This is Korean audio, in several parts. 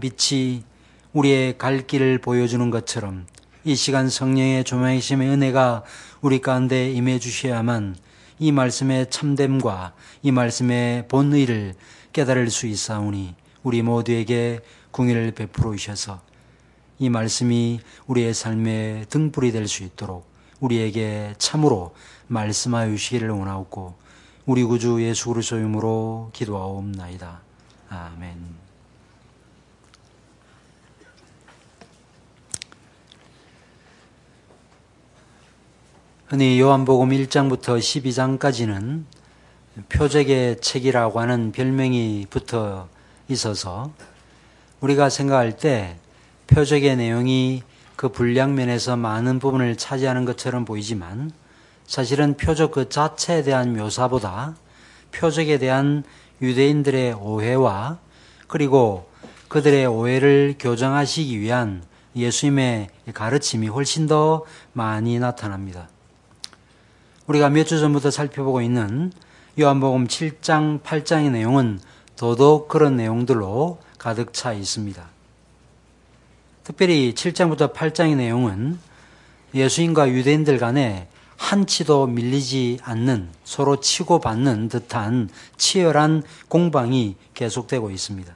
빛이 우리의 갈 길을 보여주는 것처럼 이 시간 성령의 조명이심의 은혜가 우리 가운데 임해 주셔야만 이 말씀의 참됨과 이 말씀의 본의를 깨달을 수 있사오니 우리 모두에게 궁의를 베풀어 주셔서 이 말씀이 우리의 삶의 등불이 될 수 있도록 우리에게 참으로 말씀하여 주시기를 원하옵고 우리 구주 예수 그리스도의 이름으로 기도하옵나이다. 아멘. 흔히 요한복음 1장부터 12장까지는 표적의 책이라고 하는 별명이 붙어 있어서 우리가 생각할 때 표적의 내용이 그 분량면에서 많은 부분을 차지하는 것처럼 보이지만 사실은 표적 그 자체에 대한 묘사보다 표적에 대한 유대인들의 오해와 그리고 그들의 오해를 교정하시기 위한 예수님의 가르침이 훨씬 더 많이 나타납니다. 우리가 몇 주 전부터 살펴보고 있는 요한복음 7장, 8장의 내용은 더더욱 그런 내용들로 가득 차 있습니다. 특별히 7장부터 8장의 내용은 예수님과 유대인들 간에 한치도 밀리지 않는 서로 치고받는 듯한 치열한 공방이 계속되고 있습니다.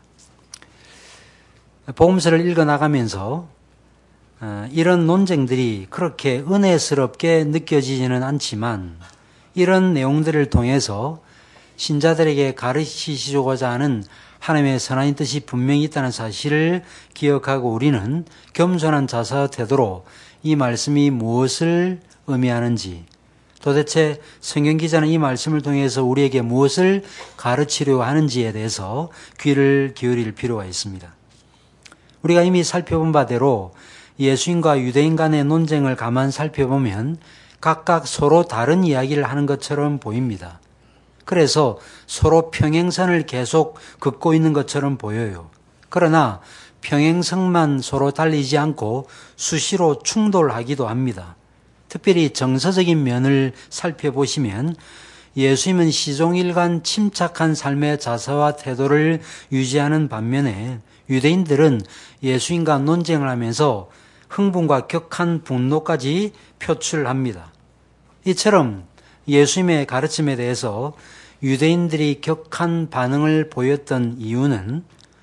복음서를 읽어나가면서 이런 논쟁들이 그렇게 은혜스럽게 느껴지지는 않지만 이런 내용들을 통해서 신자들에게 가르치시고자 하는 하나님의 선한 뜻이 분명히 있다는 사실을 기억하고 우리는 겸손한 자세와 태도로 이 말씀이 무엇을 의미하는지 도대체 성경 기자는 이 말씀을 통해서 우리에게 무엇을 가르치려고 하는지에 대해서 귀를 기울일 필요가 있습니다. 우리가 이미 살펴본 바대로 예수님과 유대인 간의 논쟁을 가만 살펴보면 각각 서로 다른 이야기를 하는 것처럼 보입니다. 그래서 서로 평행선을 계속 긋고 있는 것처럼 보여요. 그러나 평행선만 서로 달리지 않고 수시로 충돌하기도 합니다. 특별히 정서적인 면을 살펴보시면 예수님은 시종일관 침착한 삶의 자세와 태도를 유지하는 반면에 유대인들은 예수님과 논쟁을 하면서 흥분과 격한 분노까지 표출합니다. 이처럼 예수님의 가르침에 대해서 유대인들이 격한 반응을 보였던 이유는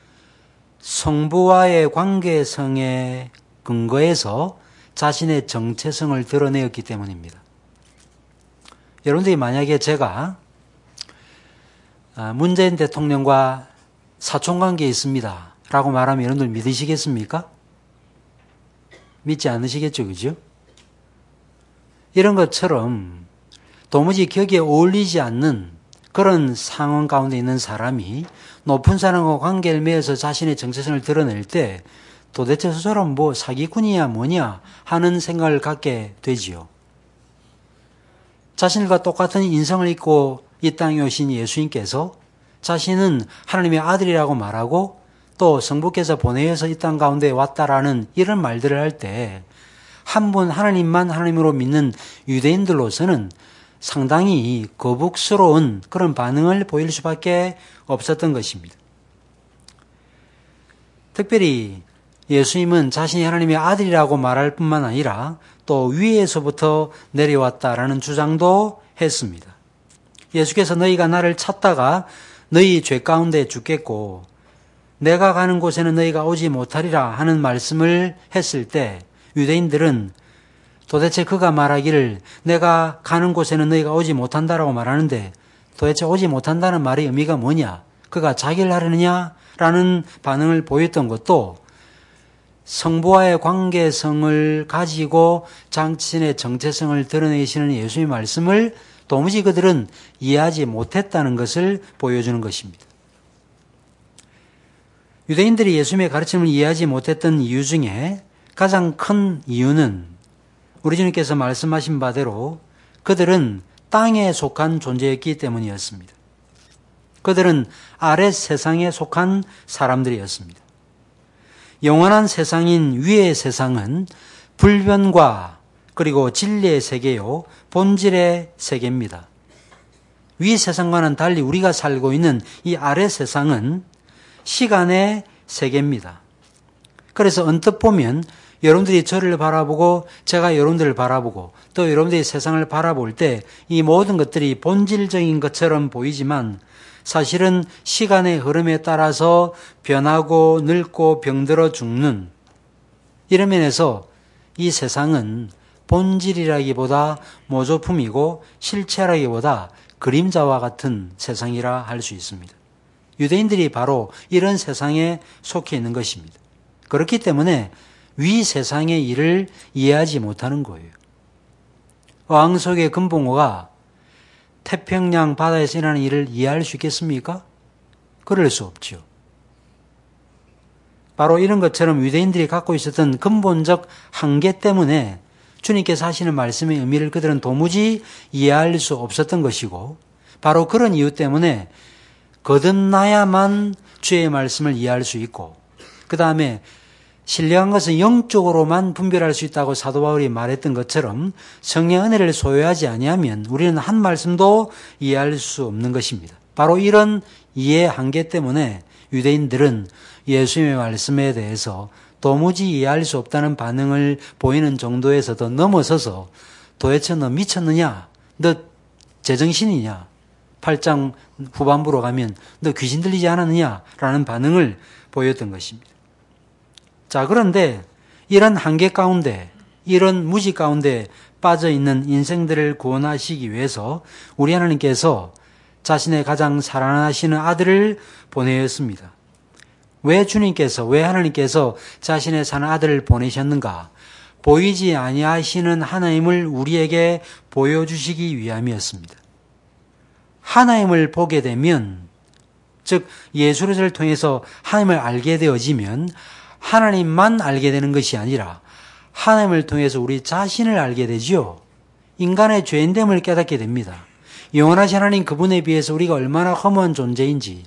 성부와의 관계성에 근거해서 자신의 정체성을 드러내었기 때문입니다. 여러분들이 만약에 제가 문재인 대통령과 사촌관계에 있습니다 라고 말하면 여러분들 믿으시겠습니까? 믿지 않으시겠죠, 그죠? 이런 것처럼 도무지 거기에 어울리지 않는 그런 상황 가운데 있는 사람이 높은 사람과 관계를 맺어서 자신의 정체성을 드러낼 때 도대체 저 사람 뭐 사기꾼이야 뭐냐 하는 생각을 갖게 되지요. 자신과 똑같은 인성을 입고 이 땅에 오신 예수님께서 자신은 하나님의 아들이라고 말하고 또 성부께서 보내어서 이 땅 가운데 왔다라는 이런 말들을 할 때 한 분 하나님만 하나님으로 믿는 유대인들로서는 상당히 거북스러운 그런 반응을 보일 수밖에 없었던 것입니다. 특별히 예수님은 자신이 하나님의 아들이라고 말할 뿐만 아니라 또 위에서부터 내려왔다라는 주장도 했습니다. 예수께서 너희가 나를 찾다가 너희 죄 가운데 죽겠고 내가 가는 곳에는 너희가 오지 못하리라 하는 말씀을 했을 때 유대인들은 도대체 그가 말하기를 내가 가는 곳에는 너희가 오지 못한다라고 말하는데 도대체 오지 못한다는 말의 의미가 뭐냐? 그가 자기를 하려느냐? 라는 반응을 보였던 것도 성부와의 관계성을 가지고 자신의 정체성을 드러내시는 예수님의 말씀을 도무지 그들은 이해하지 못했다는 것을 보여주는 것입니다. 유대인들이 예수님의 가르침을 이해하지 못했던 이유 중에 가장 큰 이유는 우리 주님께서 말씀하신 바대로 그들은 땅에 속한 존재였기 때문이었습니다. 그들은 아랫 세상에 속한 사람들이었습니다. 영원한 세상인 위의 세상은 불변과 그리고 진리의 세계요, 본질의 세계입니다. 위 세상과는 달리 우리가 살고 있는 이 아래 세상은 시간의 세계입니다. 그래서 언뜻 보면 여러분들이 저를 바라보고 제가 여러분들을 바라보고 또 여러분들이 세상을 바라볼 때 이 모든 것들이 본질적인 것처럼 보이지만 사실은 시간의 흐름에 따라서 변하고 늙고 병들어 죽는 이런 면에서 이 세상은 본질이라기보다 모조품이고 실체라기보다 그림자와 같은 세상이라 할 수 있습니다. 유대인들이 바로 이런 세상에 속해 있는 것입니다. 그렇기 때문에 위 세상의 일을 이해하지 못하는 거예요. 어항 속의 금붕어가 태평양 바다에서 일어나는 일을 이해할 수 있겠습니까? 그럴 수 없죠. 바로 이런 것처럼 유대인들이 갖고 있었던 근본적 한계 때문에 주님께서 하시는 말씀의 의미를 그들은 도무지 이해할 수 없었던 것이고 바로 그런 이유 때문에 거듭나야만 주의 말씀을 이해할 수 있고 그 다음에 신령한 것은 영적으로만 분별할 수 있다고 사도 바울이 말했던 것처럼 성령 은혜를 소유하지 아니하면 우리는 한 말씀도 이해할 수 없는 것입니다. 바로 이런 이해 한계 때문에 유대인들은 예수님의 말씀에 대해서 도무지 이해할 수 없다는 반응을 보이는 정도에서도 넘어서서 도대체 너 미쳤느냐? 너 제정신이냐? 8장 후반부로 가면 너 귀신 들리지 않았느냐? 라는 반응을 보였던 것입니다. 자, 그런데 이런 한계 가운데, 이런 무지 가운데 빠져있는 인생들을 구원하시기 위해서 우리 하나님께서 자신의 가장 사랑하시는 아들을 보내었습니다. 왜 하나님께서 자신의 사는 아들을 보내셨는가? 보이지 아니하시는 하나님을 우리에게 보여주시기 위함이었습니다. 하나님을 보게 되면, 즉 예수를 통해서 하나님을 알게 되어지면 하나님만 알게 되는 것이 아니라 하나님을 통해서 우리 자신을 알게 되지요. 인간의 죄인됨을 깨닫게 됩니다. 영원하신 하나님 그분에 비해서 우리가 얼마나 허무한 존재인지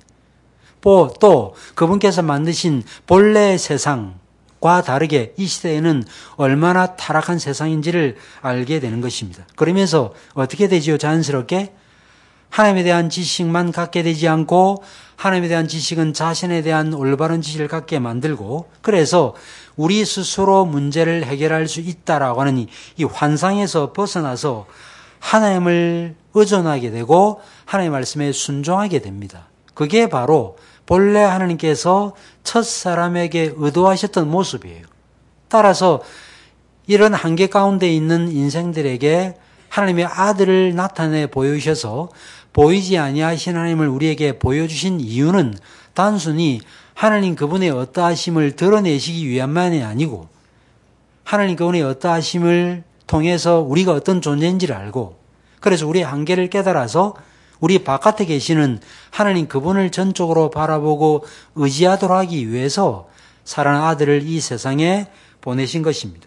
또 그분께서 만드신 본래 세상과 다르게 이 시대에는 얼마나 타락한 세상인지를 알게 되는 것입니다. 그러면서 어떻게 되지요? 자연스럽게 하나님에 대한 지식만 갖게 되지 않고 하나님에 대한 지식은 자신에 대한 올바른 지식을 갖게 만들고 그래서 우리 스스로 문제를 해결할 수 있다라고 하는 이 환상에서 벗어나서 하나님을 의존하게 되고 하나님의 말씀에 순종하게 됩니다. 그게 바로 본래 하나님께서 첫 사람에게 의도하셨던 모습이에요. 따라서 이런 한계 가운데 있는 인생들에게 하나님의 아들을 나타내 보여주셔서 보이지 아니하신 하나님을 우리에게 보여주신 이유는 단순히 하나님 그분의 어떠하심을 드러내시기 위함만이 아니고 하나님 그분의 어떠하심을 통해서 우리가 어떤 존재인지를 알고 그래서 우리의 한계를 깨달아서 우리 바깥에 계시는 하나님 그분을 전적으로 바라보고 의지하도록 하기 위해서 사랑하는 아들을 이 세상에 보내신 것입니다.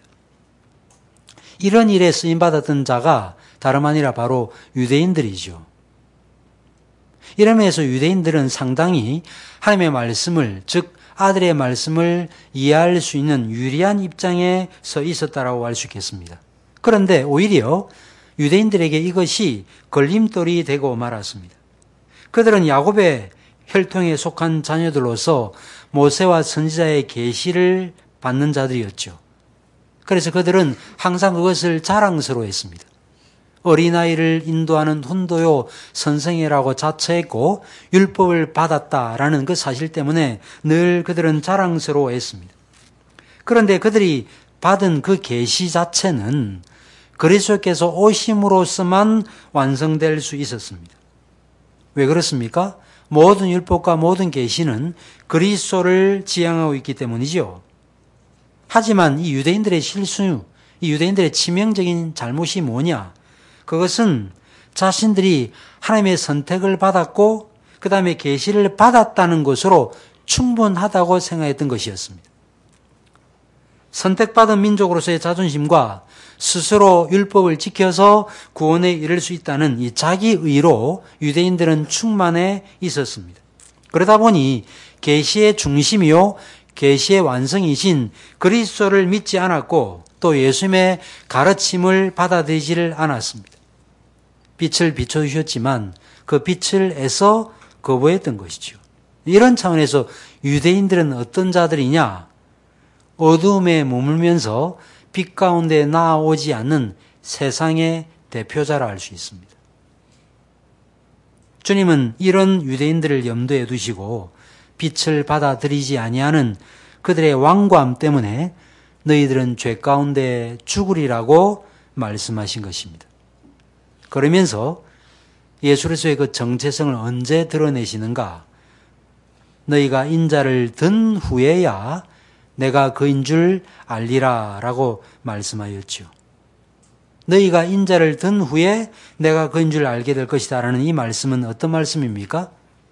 이런 일에 쓰임받았던 자가 다름 아니라 바로 유대인들이죠. 이러면서 유대인들은 상당히 하나님의 말씀을, 즉 아들의 말씀을 이해할 수 있는 유리한 입장에 서 있었다라고 할 수 있겠습니다. 그런데 오히려 유대인들에게 이것이 걸림돌이 되고 말았습니다. 그들은 야곱의 혈통에 속한 자녀들로서 모세와 선지자의 계시를 받는 자들이었죠. 그래서 그들은 항상 그것을 자랑스러워했습니다. 어린아이를 인도하는 훈도요 선생이라고 자처했고 율법을 받았다라는 그 사실 때문에 늘 그들은 자랑스러워했습니다. 그런데 그들이 받은 그 계시 자체는 그리스도께서 오심으로서만 완성될 수 있었습니다. 왜 그렇습니까? 모든 율법과 모든 계시는 그리스도를 지향하고 있기 때문이죠. 하지만 이 유대인들의 실수, 이 유대인들의 치명적인 잘못이 뭐냐? 그것은 자신들이 하나님의 선택을 받았고 그 다음에 계시를 받았다는 것으로 충분하다고 생각했던 것이었습니다. 선택받은 민족으로서의 자존심과 스스로 율법을 지켜서 구원에 이를 수 있다는 이 자기의로 유대인들은 충만해 있었습니다. 그러다 보니 계시의 중심이요 계시의 완성이신 그리스도를 믿지 않았고 또 예수님의 가르침을 받아들이지를 않았습니다. 빛을 비춰주셨지만 그 빛을 애써 거부했던 것이죠. 이런 차원에서 유대인들은 어떤 자들이냐? 어두움에 머물면서 빛 가운데 나아오지 않는 세상의 대표자라 할 수 있습니다. 주님은 이런 유대인들을 염두에 두시고 빛을 받아들이지 아니하는 그들의 완고함 때문에 너희들은 죄 가운데 죽으리라고 말씀하신 것입니다. 그러면서 예수 그리스도의 그 정체성을 언제 드러내시는가? 너희가 인자를 든 후에야 내가 그인 줄 알리라 라고 말씀하였죠. 너희가 인자를 든 후에 내가 그인 줄 알게 될 것이다 라는 이 말씀은 어떤 말씀입니까?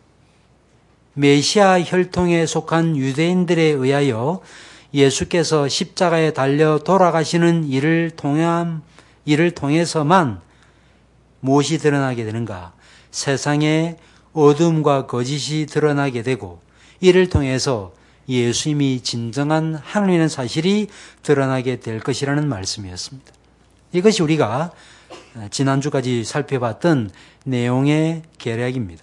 메시아 혈통에 속한 유대인들에 의하여 예수께서 십자가에 달려 돌아가시는 일을 통해서만 무엇이 드러나게 되는가? 세상의 어둠과 거짓이 드러나게 되고 이를 통해서 예수님이 진정한 하나님이라는 사실이 드러나게 될 것이라는 말씀이었습니다. 이것이 우리가 지난주까지 살펴봤던 내용의 계략입니다.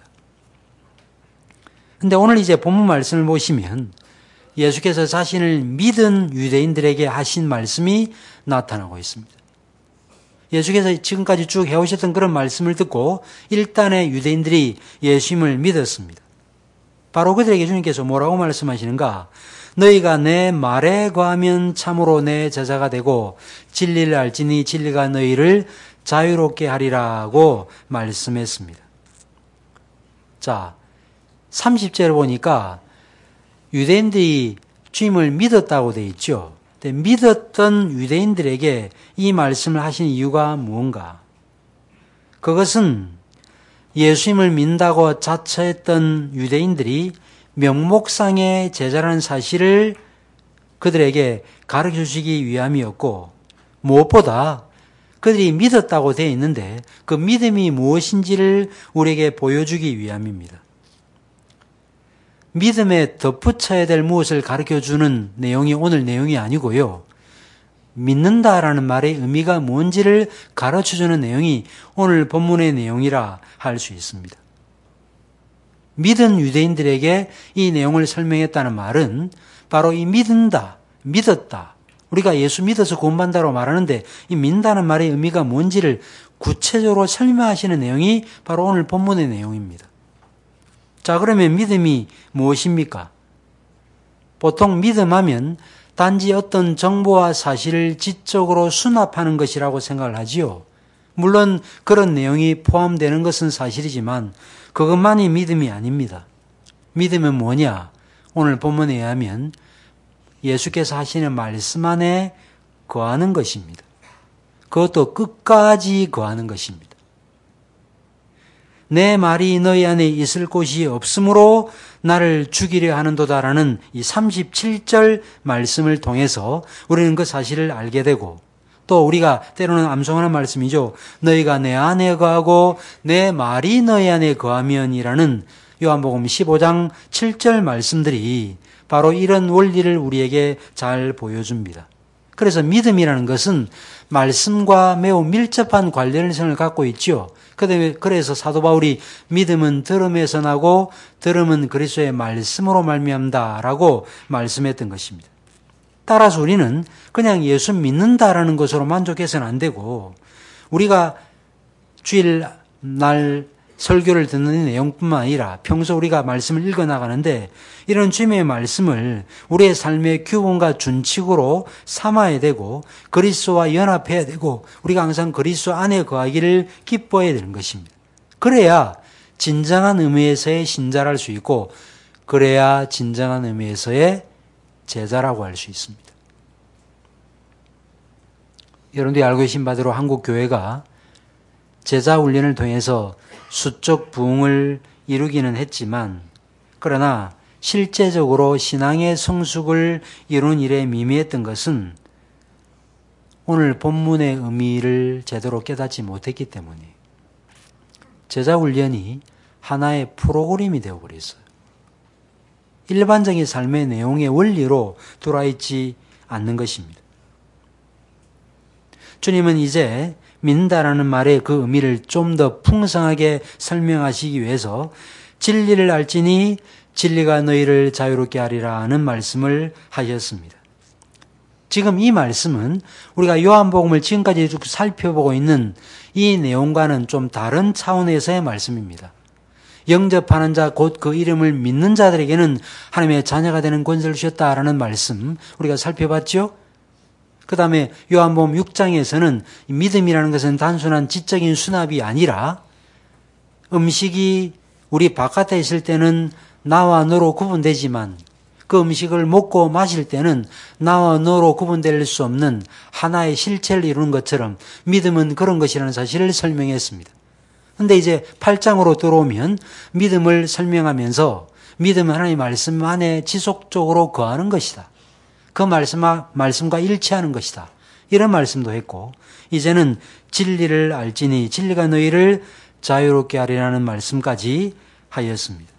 그런데 오늘 이제 본문 말씀을 보시면 예수께서 자신을 믿은 유대인들에게 하신 말씀이 나타나고 있습니다. 예수께서 지금까지 쭉 해오셨던 그런 말씀을 듣고 일단의 유대인들이 예수님을 믿었습니다. 바로 그들에게 주님께서 뭐라고 말씀하시는가? 너희가 내 말에 거하면 참으로 내 제자가 되고 진리를 알지니 진리가 너희를 자유롭게 하리라고 말씀했습니다. 자, 30절을 보니까 유대인들이 주님을 믿었다고 되어 있죠. 믿었던 유대인들에게 이 말씀을 하신 이유가 무언가? 그것은 예수님을 믿는다고 자처했던 유대인들이 명목상의 제자라는 사실을 그들에게 가르쳐 주시기 위함이었고, 무엇보다 그들이 믿었다고 되어 있는데 그 믿음이 무엇인지를 우리에게 보여주기 위함입니다. 믿음에 덧붙여야 될 무엇을 가르쳐주는 내용이 오늘 내용이 아니고요. 믿는다라는 말의 의미가 뭔지를 가르쳐주는 내용이 오늘 본문의 내용이라 할 수 있습니다. 믿은 유대인들에게 이 내용을 설명했다는 말은 바로 이 믿었다. 우리가 예수 믿어서 구원받는다고 말하는데 이 믿는다는 말의 의미가 뭔지를 구체적으로 설명하시는 내용이 바로 오늘 본문의 내용입니다. 자, 그러면 믿음이 무엇입니까? 보통 믿음하면 단지 어떤 정보와 사실을 지적으로 수납하는 것이라고 생각을 하지요. 물론 그런 내용이 포함되는 것은 사실이지만 그것만이 믿음이 아닙니다. 믿음은 뭐냐? 오늘 본문에 의하면 예수께서 하시는 말씀 안에 거하는 것입니다. 그것도 끝까지 거하는 것입니다. 내 말이 너희 안에 있을 곳이 없으므로 나를 죽이려 하는도다라는 이 37절 말씀을 통해서 우리는 그 사실을 알게 되고 또 우리가 때로는 암송하는 말씀이죠. 너희가 내 안에 거하고 내 말이 너희 안에 거하면이라는 요한복음 15장 7절 말씀들이 바로 이런 원리를 우리에게 잘 보여줍니다. 그래서 믿음이라는 것은 말씀과 매우 밀접한 관련성을 갖고 있죠. 그래서 사도 바울이 믿음은 들음에서 나고 들음은 그리스도의 말씀으로 말미암다라고 말씀했던 것입니다. 따라서 우리는 그냥 예수 믿는다라는 것으로 만족해서는 안 되고 우리가 주일날 설교를 듣는 내용뿐만 아니라 평소 우리가 말씀을 읽어나가는데 이런 주님의 말씀을 우리의 삶의 규범과 준칙으로 삼아야 되고 그리스도와 연합해야 되고 우리가 항상 그리스도 안에 거하기를 기뻐해야 되는 것입니다. 그래야 진정한 의미에서의 신자랄 수 있고 그래야 진정한 의미에서의 제자라고 할 수 있습니다. 여러분들이 알고 계신 바대로 한국 교회가 제자 훈련을 통해서 수적 부흥을 이루기는 했지만 그러나 실제적으로 신앙의 성숙을 이루는 일에 미미했던 것은 오늘 본문의 의미를 제대로 깨닫지 못했기 때문에 제자 훈련이 하나의 프로그램이 되어버렸어요. 일반적인 삶의 내용의 원리로 돌아있지 않는 것입니다. 주님은 이제 믿는다라는 말의 그 의미를 좀 더 풍성하게 설명하시기 위해서 진리를 알지니 진리가 너희를 자유롭게 하리라 하는 말씀을 하셨습니다. 지금 이 말씀은 우리가 요한복음을 지금까지 쭉 살펴보고 있는 이 내용과는 좀 다른 차원에서의 말씀입니다. 영접하는 자, 곧 그 이름을 믿는 자들에게는 하나님의 자녀가 되는 권세를 주셨다라는 말씀 우리가 살펴봤죠. 그 다음에 요한복음 6장에서는 믿음이라는 것은 단순한 지적인 수납이 아니라 음식이 우리 바깥에 있을 때는 나와 너로 구분되지만 그 음식을 먹고 마실 때는 나와 너로 구분될 수 없는 하나의 실체를 이루는 것처럼 믿음은 그런 것이라는 사실을 설명했습니다. 그런데 이제 8장으로 들어오면 믿음을 설명하면서 믿음은 하나님의 말씀 안에 지속적으로 거하는 것이다. 그 말씀과 일치하는 것이다. 이런 말씀도 했고 이제는 진리를 알지니 진리가 너희를 자유롭게 하리라는 말씀까지 하였습니다.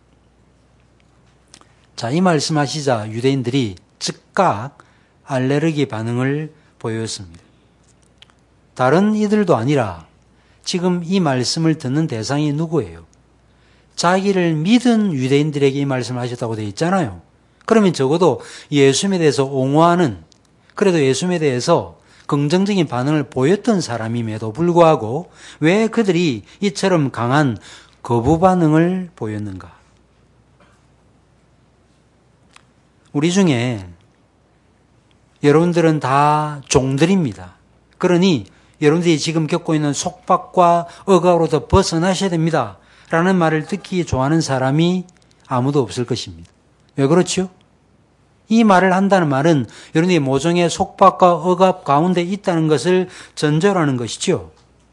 자, 이 말씀하시자 유대인들이 즉각 알레르기 반응을 보였습니다. 다른 이들도 아니라 지금 이 말씀을 듣는 대상이 누구예요? 자기를 믿은 유대인들에게 이 말씀을 하셨다고 되어 있잖아요. 그러면 적어도 예수님에 대해서 옹호하는, 그래도 예수님에 대해서 긍정적인 반응을 보였던 사람임에도 불구하고 왜 그들이 이처럼 강한 거부 반응을 보였는가? 우리 중에 여러분들은 다 종들입니다. 그러니 여러분들이 지금 겪고 있는 속박과 억압으로부터 벗어나셔야 됩니다. 라는 말을 듣기 좋아하는 사람이 아무도 없을 것입니다. 왜 그렇죠? 이 말을 한다는 말은 여러분이 모종의 속박과 억압 가운데 있다는 것을 전제로 하는 것이죠.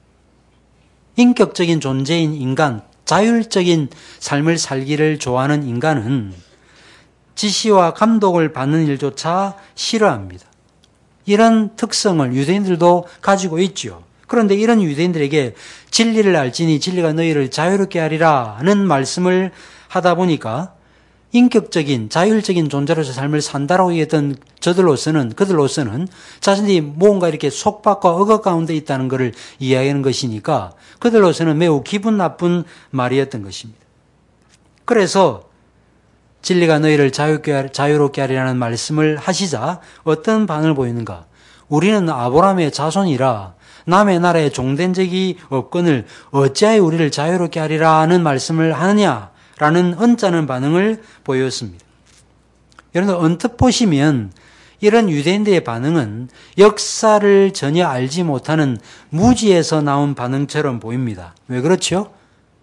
인격적인 존재인 인간, 자율적인 삶을 살기를 좋아하는 인간은 지시와 감독을 받는 일조차 싫어합니다. 이런 특성을 유대인들도 가지고 있죠. 그런데 이런 유대인들에게 진리를 알지니 진리가 너희를 자유롭게 하리라는 말씀을 하다 보니까 인격적인 자율적인 존재로서 삶을 산다라고 얘기했던 그들로서는 자신들이 뭔가 이렇게 속박과 억압 가운데 있다는 것을 이야기하는 것이니까 그들로서는 매우 기분 나쁜 말이었던 것입니다. 그래서 진리가 너희를 자유롭게 하리라는 말씀을 하시자 어떤 반응을 보이는가? 우리는 아브라함의 자손이라 남의 나라에 종된 적이 없거늘 어찌하여 우리를 자유롭게 하리라는 말씀을 하느냐라는 언짢은 반응을 보였습니다. 여러분 언뜻 보시면 이런 유대인들의 반응은 역사를 전혀 알지 못하는 무지에서 나온 반응처럼 보입니다. 왜 그렇죠?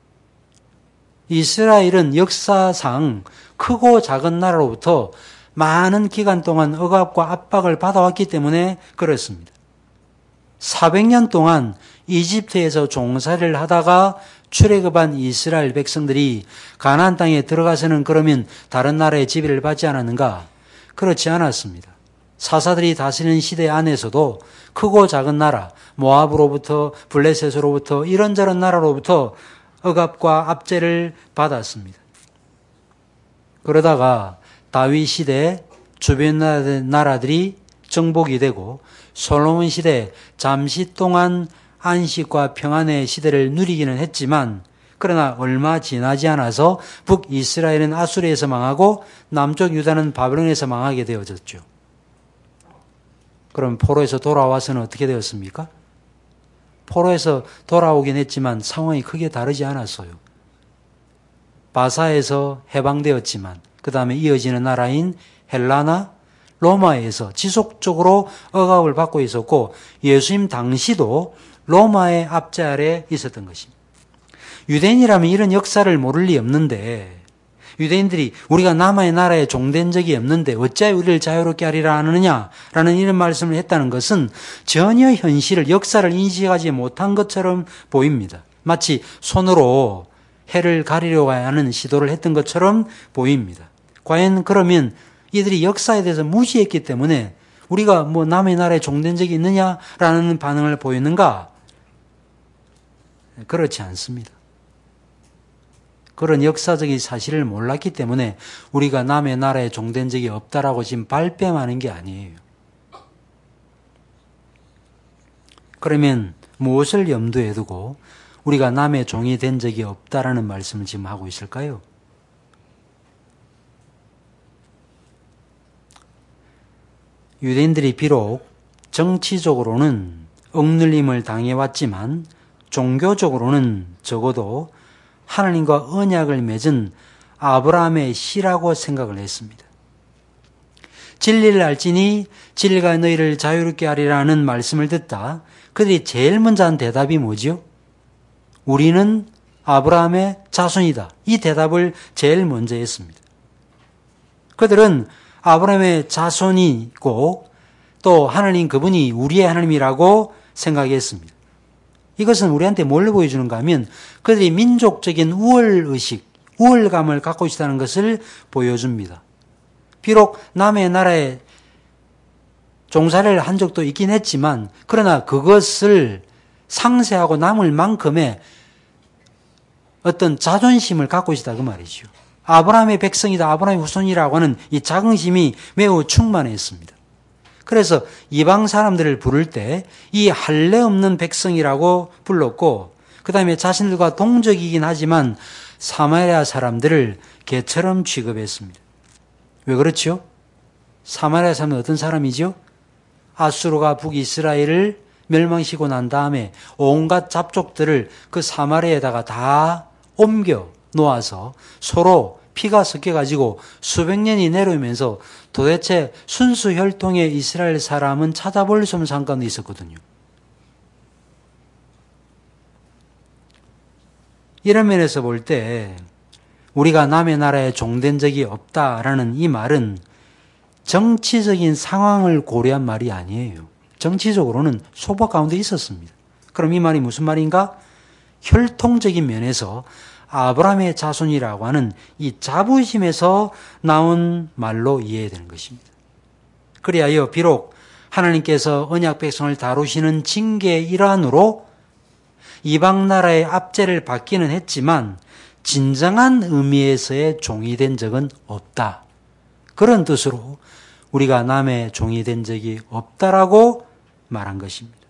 이스라엘은 역사상 크고 작은 나라로부터 많은 기간 동안 억압과 압박을 받아왔기 때문에 그렇습니다. 400년 동안 이집트에서 종살이를 하다가 출애굽한 이스라엘 백성들이 가나안 땅에 들어가서는 그러면 다른 나라의 지배를 받지 않았는가? 그렇지 않았습니다. 사사들이 다스리는 시대 안에서도 크고 작은 나라, 모압으로부터 블레셋으로부터 이런저런 나라로부터 억압과 압제를 받았습니다. 그러다가 다윗 시대 주변 나라들이 정복이 되고 솔로몬 시대 잠시 동안 안식과 평안의 시대를 누리기는 했지만 그러나 얼마 지나지 않아서 북이스라엘은 아수르에서 망하고 남쪽 유다는 바벨론에서 망하게 되어졌죠. 그럼 포로에서 돌아와서는 어떻게 되었습니까? 포로에서 돌아오긴 했지만 상황이 크게 다르지 않았어요. 바사에서 해방되었지만 그 다음에 이어지는 나라인 헬라나 로마에서 지속적으로 억압을 받고 있었고 예수님 당시도 로마의 압제 아래 있었던 것입니다. 유대인이라면 이런 역사를 모를 리 없는데 유대인들이 우리가 남의 나라에 종된 적이 없는데 어찌하여 우리를 자유롭게 하리라 하느냐라는 이런 말씀을 했다는 것은 전혀 현실을 역사를 인식하지 못한 것처럼 보입니다. 마치 손으로 해를 가리려고 하는 시도를 했던 것처럼 보입니다. 과연 그러면 이들이 역사에 대해서 무지했기 때문에 우리가 뭐 남의 나라에 종된 적이 있느냐라는 반응을 보이는가? 그렇지 않습니다. 그런 역사적인 사실을 몰랐기 때문에 우리가 남의 나라에 종된 적이 없다라고 지금 발뺌하는 게 아니에요. 그러면 무엇을 염두에 두고 우리가 남의 종이 된 적이 없다라는 말씀을 지금 하고 있을까요? 유대인들이 비록 정치적으로는 억눌림을 당해왔지만 종교적으로는 적어도 하나님과 언약을 맺은 아브라함의 씨라고 생각을 했습니다. 진리를 알지니 진리가 너희를 자유롭게 하리라는 말씀을 듣다 그들이 제일 먼저 한 대답이 뭐죠? 우리는 아브라함의 자손이다. 이 대답을 제일 먼저 했습니다. 그들은 아브라함의 자손이고 또 하나님 그분이 우리의 하나님이라고 생각했습니다. 이것은 우리한테 뭘 보여주는가 하면 그들이 민족적인 우월의식, 우월감을 갖고 있다는 것을 보여줍니다. 비록 남의 나라에 종살이를 한 적도 있긴 했지만 그러나 그것을 상쇄하고 남을 만큼의 어떤 자존심을 갖고 있다 그 말이죠. 아브라함의 백성이다, 아브라함의 후손이라고 하는 이 자긍심이 매우 충만했습니다. 그래서 이방 사람들을 부를 때 이 할례 없는 백성이라고 불렀고 그 다음에 자신들과 동족이긴 하지만 사마리아 사람들을 개처럼 취급했습니다. 왜 그렇죠? 사마리아 사람은 어떤 사람이죠? 아수르가 북이스라엘을 멸망시키고 난 다음에 온갖 잡족들을 그 사마리아에다가 다 옮겨 놓아서 서로 피가 섞여가지고 수백 년이 내려오면서 도대체 순수 혈통의 이스라엘 사람은 찾아볼 수 없는 상관도 있었거든요. 이런 면에서 볼 때 우리가 남의 나라에 종된 적이 없다라는 이 말은 정치적인 상황을 고려한 말이 아니에요. 정치적으로는 소박 가운데 있었습니다. 그럼 이 말이 무슨 말인가? 혈통적인 면에서 아브라함의 자손이라고 하는 이 자부심에서 나온 말로 이해되는 것입니다. 그리하여 비록 하나님께서 언약 백성을 다루시는 징계의 일환으로 이방 나라의 압제를 받기는 했지만 진정한 의미에서의 종이 된 적은 없다. 그런 뜻으로 우리가 남의 종이 된 적이 없다라고 말한 것입니다.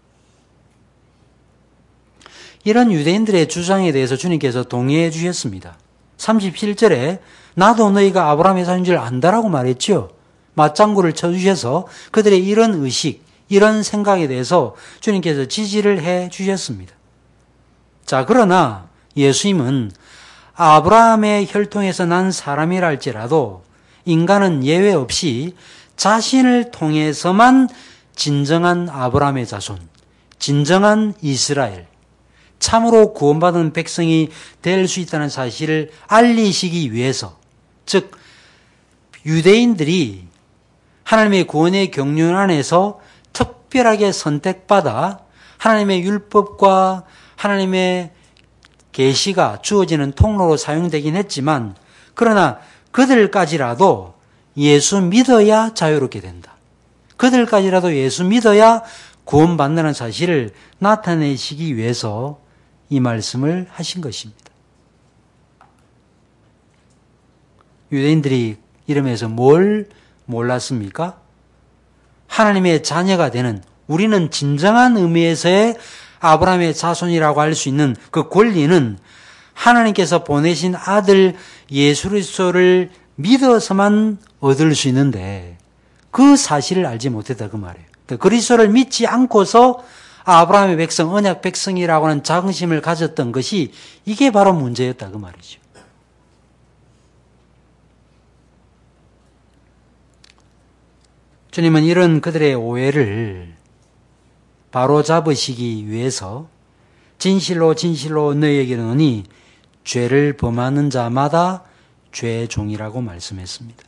이런 유대인들의 주장에 대해서 주님께서 동의해 주셨습니다. 37절에 나도 너희가 아브라함의 자손인 줄 안다라고 말했죠. 맞장구를 쳐주셔서 그들의 이런 의식, 이런 생각에 대해서 주님께서 지지를 해 주셨습니다. 자, 그러나 예수님은 아브라함의 혈통에서 난 사람이라 할지라도 인간은 예외 없이 자신을 통해서만 진정한 아브라함의 자손, 진정한 이스라엘, 참으로 구원받은 백성이 될 수 있다는 사실을 알리시기 위해서, 즉 유대인들이 하나님의 구원의 경륜 안에서 특별하게 선택받아 하나님의 율법과 하나님의 계시가 주어지는 통로로 사용되긴 했지만 그러나 그들까지라도 예수 믿어야 자유롭게 된다. 그들까지라도 예수 믿어야 구원받는다는 사실을 나타내시기 위해서 이 말씀을 하신 것입니다. 유대인들이 이러면서 뭘 몰랐습니까? 하나님의 자녀가 되는, 우리는 진정한 의미에서의 아브라함의 자손이라고 할 수 있는 그 권리는 하나님께서 보내신 아들 예수 그리스도를 믿어서만 얻을 수 있는데 그 사실을 알지 못했다 그 말이에요. 그러니까 그리스도를 믿지 않고서 아브라함의 백성, 언약 백성이라고 하는 자긍심을 가졌던 것이 이게 바로 문제였다 그 말이죠. 주님은 이런 그들의 오해를 바로잡으시기 위해서 진실로 진실로 너희에게 이르노니 죄를 범하는 자마다 죄의 종이라고 말씀했습니다.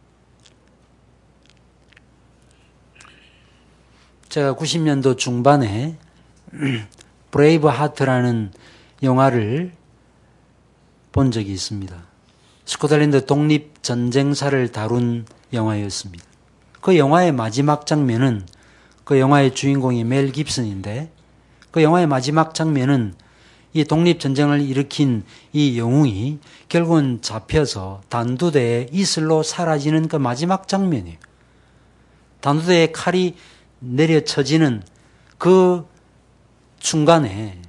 제가 90년도 중반에 브레이브 하트라는 영화를 본 적이 있습니다. 스코틀랜드 독립전쟁사를 다룬 영화였습니다. 그 영화의 마지막 장면은, 그 영화의 주인공이 멜 깁슨인데 그 영화의 마지막 장면은 이 독립전쟁을 일으킨 이 영웅이 결국은 잡혀서 단두대에 이슬로 사라지는 그 마지막 장면이에요. 단두대에 칼이 내려쳐지는 그 순간에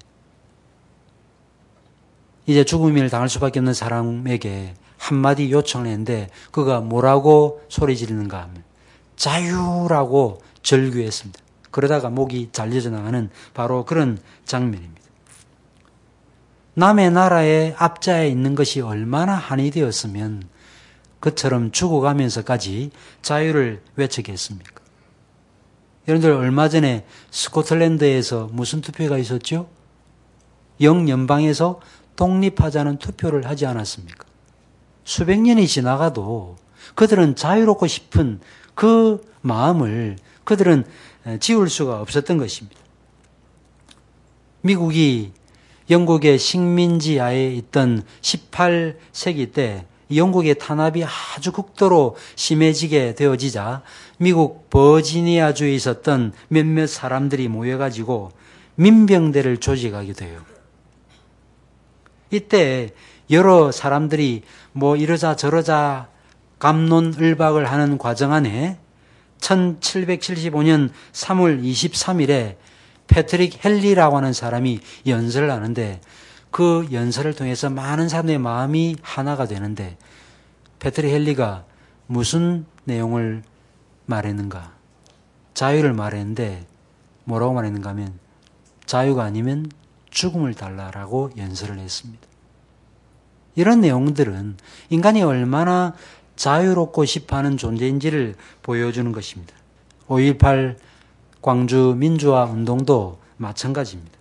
이제 죽음을 당할 수밖에 없는 사람에게 한마디 요청을 했는데 그가 뭐라고 소리 지르는가 하면 자유라고 절규했습니다. 그러다가 목이 잘려져 나가는 바로 그런 장면입니다. 남의 나라의 앞자에 있는 것이 얼마나 한이 되었으면 그처럼 죽어가면서까지 자유를 외치겠습니까? 여러분들 얼마 전에 스코틀랜드에서 무슨 투표가 있었죠? 영연방에서 독립하자는 투표를 하지 않았습니까? 수백 년이 지나가도 그들은 자유롭고 싶은 그 마음을 그들은 지울 수가 없었던 것입니다. 미국이 영국의 식민지하에 있던 18세기 때 영국의 탄압이 아주 극도로 심해지게 되어지자 미국 버지니아주에 있었던 몇몇 사람들이 모여가지고 민병대를 조직하게 돼요. 이때 여러 사람들이 뭐 이러자 저러자 갑론을박을 하는 과정 안에 1775년 3월 23일에 패트릭 헨리라고 하는 사람이 연설을 하는데 그 연설을 통해서 많은 사람들의 마음이 하나가 되는데 패트릭 헨리가 무슨 내용을 말했는가? 자유를 말했는데 뭐라고 말했는가 하면 자유가 아니면 죽음을 달라라고 연설을 했습니다. 이런 내용들은 인간이 얼마나 자유롭고 싶어하는 존재인지를 보여주는 것입니다. 5.18 광주 민주화 운동도 마찬가지입니다.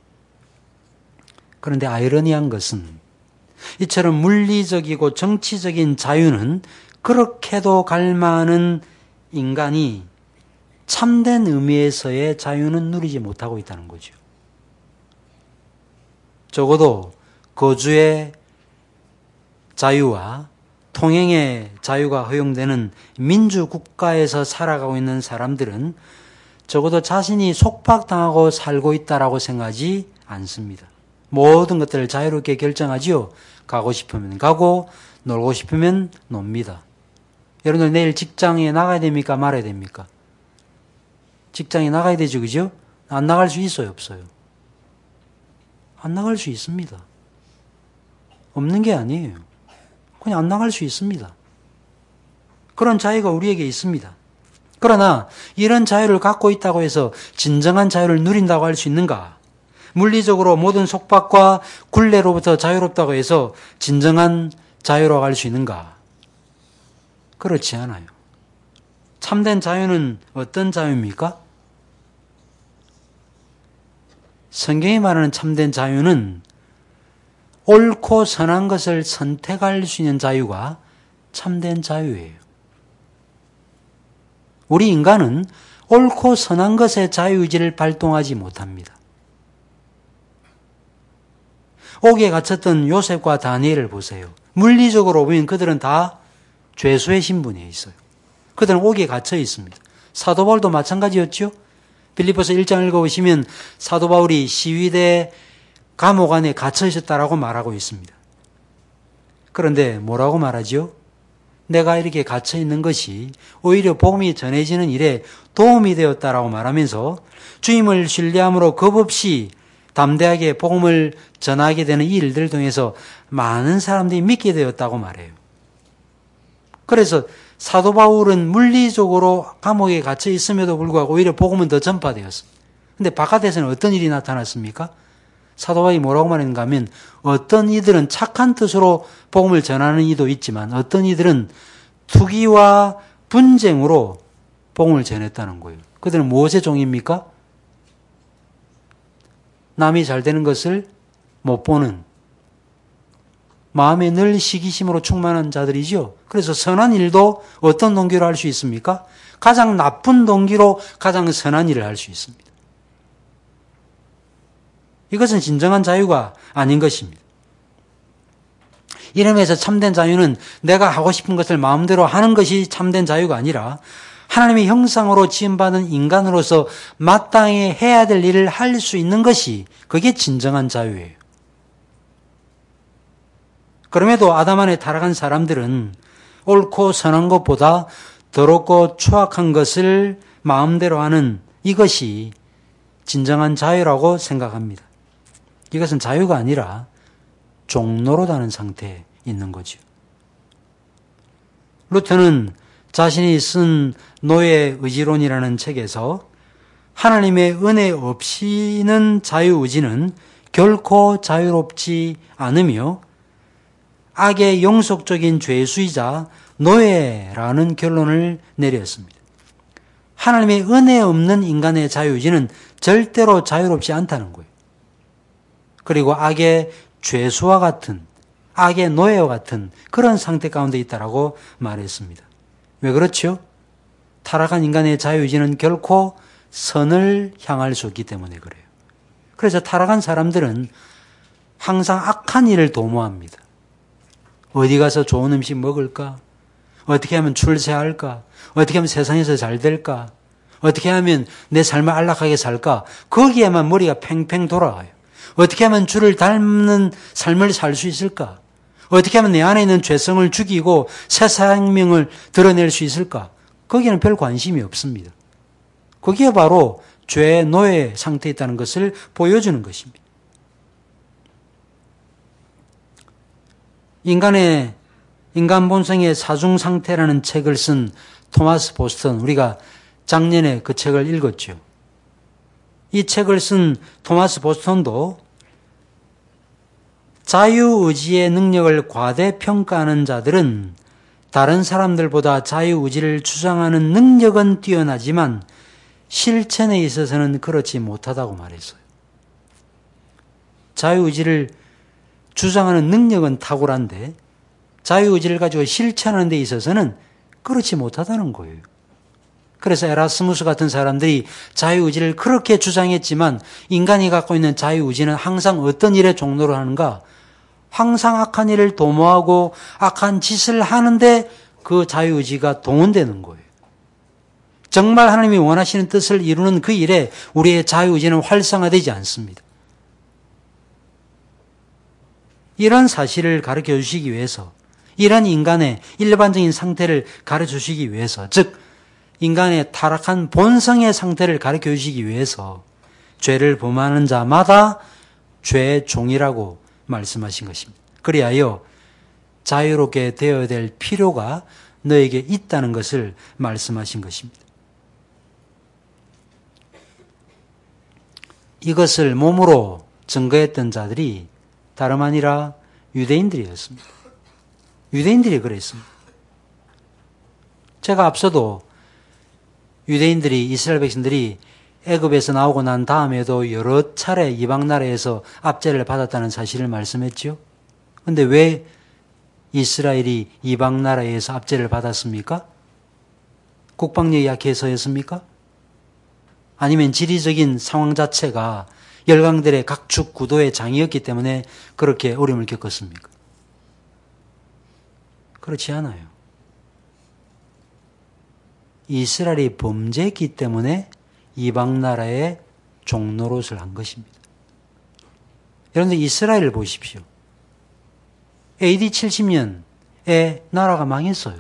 그런데 아이러니한 것은 이처럼 물리적이고 정치적인 자유는 그렇게도 갈망하는 인간이 참된 의미에서의 자유는 누리지 못하고 있다는 거죠. 적어도 거주의 자유와 통행의 자유가 허용되는 민주국가에서 살아가고 있는 사람들은 적어도 자신이 속박당하고 살고 있다라고 생각하지 않습니다. 모든 것들을 자유롭게 결정하지요. 가고 싶으면 가고 놀고 싶으면 놉니다. 여러분들 내일 직장에 나가야 됩니까? 말아야 됩니까? 직장에 나가야 되죠. 그죠? 안 나갈 수 있어요? 없어요? 안 나갈 수 있습니다. 없는 게 아니에요. 그냥 안 나갈 수 있습니다. 그런 자유가 우리에게 있습니다. 그러나 이런 자유를 갖고 있다고 해서 진정한 자유를 누린다고 할 수 있는가? 물리적으로 모든 속박과 굴레로부터 자유롭다고 해서 진정한 자유라고 할 수 있는가? 그렇지 않아요. 참된 자유는 어떤 자유입니까? 성경이 말하는 참된 자유는 옳고 선한 것을 선택할 수 있는 자유가 참된 자유예요. 우리 인간은 옳고 선한 것의 자유의지를 발동하지 못합니다. 옥에 갇혔던 요셉과 다니엘을 보세요. 물리적으로 보면 그들은 다 죄수의 신분에 있어요. 그들은 옥에 갇혀 있습니다. 사도 바울도 마찬가지였죠. 빌립보서 1장 읽어보시면 사도 바울이 시위대 감옥 안에 갇혀 있었다라고 말하고 있습니다. 그런데 뭐라고 말하죠? 내가 이렇게 갇혀 있는 것이 오히려 복음이 전해지는 일에 도움이 되었다라고 말하면서 주님을 신뢰함으로 겁없이 담대하게 복음을 전하게 되는 이 일들을 통해서 많은 사람들이 믿게 되었다고 말해요. 그래서 사도 바울은 물리적으로 감옥에 갇혀 있음에도 불구하고 오히려 복음은 더 전파되었습니다. 그런데 바깥에서는 어떤 일이 나타났습니까? 사도 바울이 뭐라고 말했는가 하면 어떤 이들은 착한 뜻으로 복음을 전하는 이도 있지만 어떤 이들은 투기와 분쟁으로 복음을 전했다는 거예요. 그들은 무엇의 종입니까? 남이 잘 되는 것을 못 보는 마음에 늘 시기심으로 충만한 자들이죠. 그래서 선한 일도 어떤 동기로 할 수 있습니까? 가장 나쁜 동기로 가장 선한 일을 할 수 있습니다. 이것은 진정한 자유가 아닌 것입니다. 이러면서 참된 자유는 내가 하고 싶은 것을 마음대로 하는 것이 참된 자유가 아니라 하나님의 형상으로 지음받은 인간으로서 마땅히 해야 될 일을 할 수 있는 것이 그게 진정한 자유예요. 그럼에도 아담 안에 타락한 사람들은 옳고 선한 것보다 더럽고 추악한 것을 마음대로 하는 이것이 진정한 자유라고 생각합니다. 이것은 자유가 아니라 종노릇하는 상태에 있는 거죠. 루터는 자신이 쓴 노예 의지론이라는 책에서 하나님의 은혜 없이는 자유의지는 결코 자유롭지 않으며 악의 영속적인 죄수이자 노예라는 결론을 내렸습니다. 하나님의 은혜 없는 인간의 자유의지는 절대로 자유롭지 않다는 거예요. 그리고 악의 죄수와 같은, 악의 노예와 같은 그런 상태 가운데 있다라고 말했습니다. 왜 그렇죠? 타락한 인간의 자유의지는 결코 선을 향할 수 없기 때문에 그래요. 그래서 타락한 사람들은 항상 악한 일을 도모합니다. 어디 가서 좋은 음식 먹을까? 어떻게 하면 출세할까? 어떻게 하면 세상에서 잘 될까? 어떻게 하면 내 삶을 안락하게 살까? 거기에만 머리가 팽팽 돌아가요. 어떻게 하면 주를 닮는 삶을 살 수 있을까? 어떻게 하면 내 안에 있는 죄성을 죽이고 새 생명을 드러낼 수 있을까? 거기에는 별 관심이 없습니다. 거기에 바로 죄의 노예 상태에 있다는 것을 보여주는 것입니다. 인간 본성의 사중 상태라는 책을 쓴 토마스 보스턴, 우리가 작년에 그 책을 읽었죠. 이 책을 쓴 토마스 보스턴도 자유의지의 능력을 과대평가하는 자들은 다른 사람들보다 자유의지를 주장하는 능력은 뛰어나지만 실천에 있어서는 그렇지 못하다고 말했어요. 자유의지를 주장하는 능력은 탁월한데 자유의지를 가지고 실천하는 데 있어서는 그렇지 못하다는 거예요. 그래서 에라스무스 같은 사람들이 자유의지를 그렇게 주장했지만 인간이 갖고 있는 자유의지는 항상 어떤 일에 종로를 하는가? 항상 악한 일을 도모하고 악한 짓을 하는데 그 자유의지가 동원되는 거예요. 정말 하나님이 원하시는 뜻을 이루는 그 일에 우리의 자유의지는 활성화되지 않습니다. 이런 사실을 가르쳐 주시기 위해서, 이런 인간의 일반적인 상태를 가르쳐 주시기 위해서, 즉 인간의 타락한 본성의 상태를 가르쳐 주시기 위해서 죄를 범하는 자마다 죄의 종이라고 말씀하신 것입니다. 그리하여 자유롭게 되어야 될 필요가 너에게 있다는 것을 말씀하신 것입니다. 이것을 몸으로 증거했던 자들이 다름 아니라 유대인들이었습니다. 유대인들이 그랬습니다. 제가 앞서도 유대인들이, 이스라엘 백성들이 애굽에서 나오고 난 다음에도 여러 차례 이방 나라에서 압제를 받았다는 사실을 말씀했죠. 그런데 왜 이스라엘이 이방 나라에서 압제를 받았습니까? 국방력이 약해서였습니까? 아니면 지리적인 상황 자체가 열강들의 각축 구도의 장이었기 때문에 그렇게 어려움을 겪었습니까? 그렇지 않아요. 이스라엘이 범죄했기 때문에 이방 나라의 종노릇을 한 것입니다. 여러분들 이스라엘을 보십시오. AD 70년에 나라가 망했어요.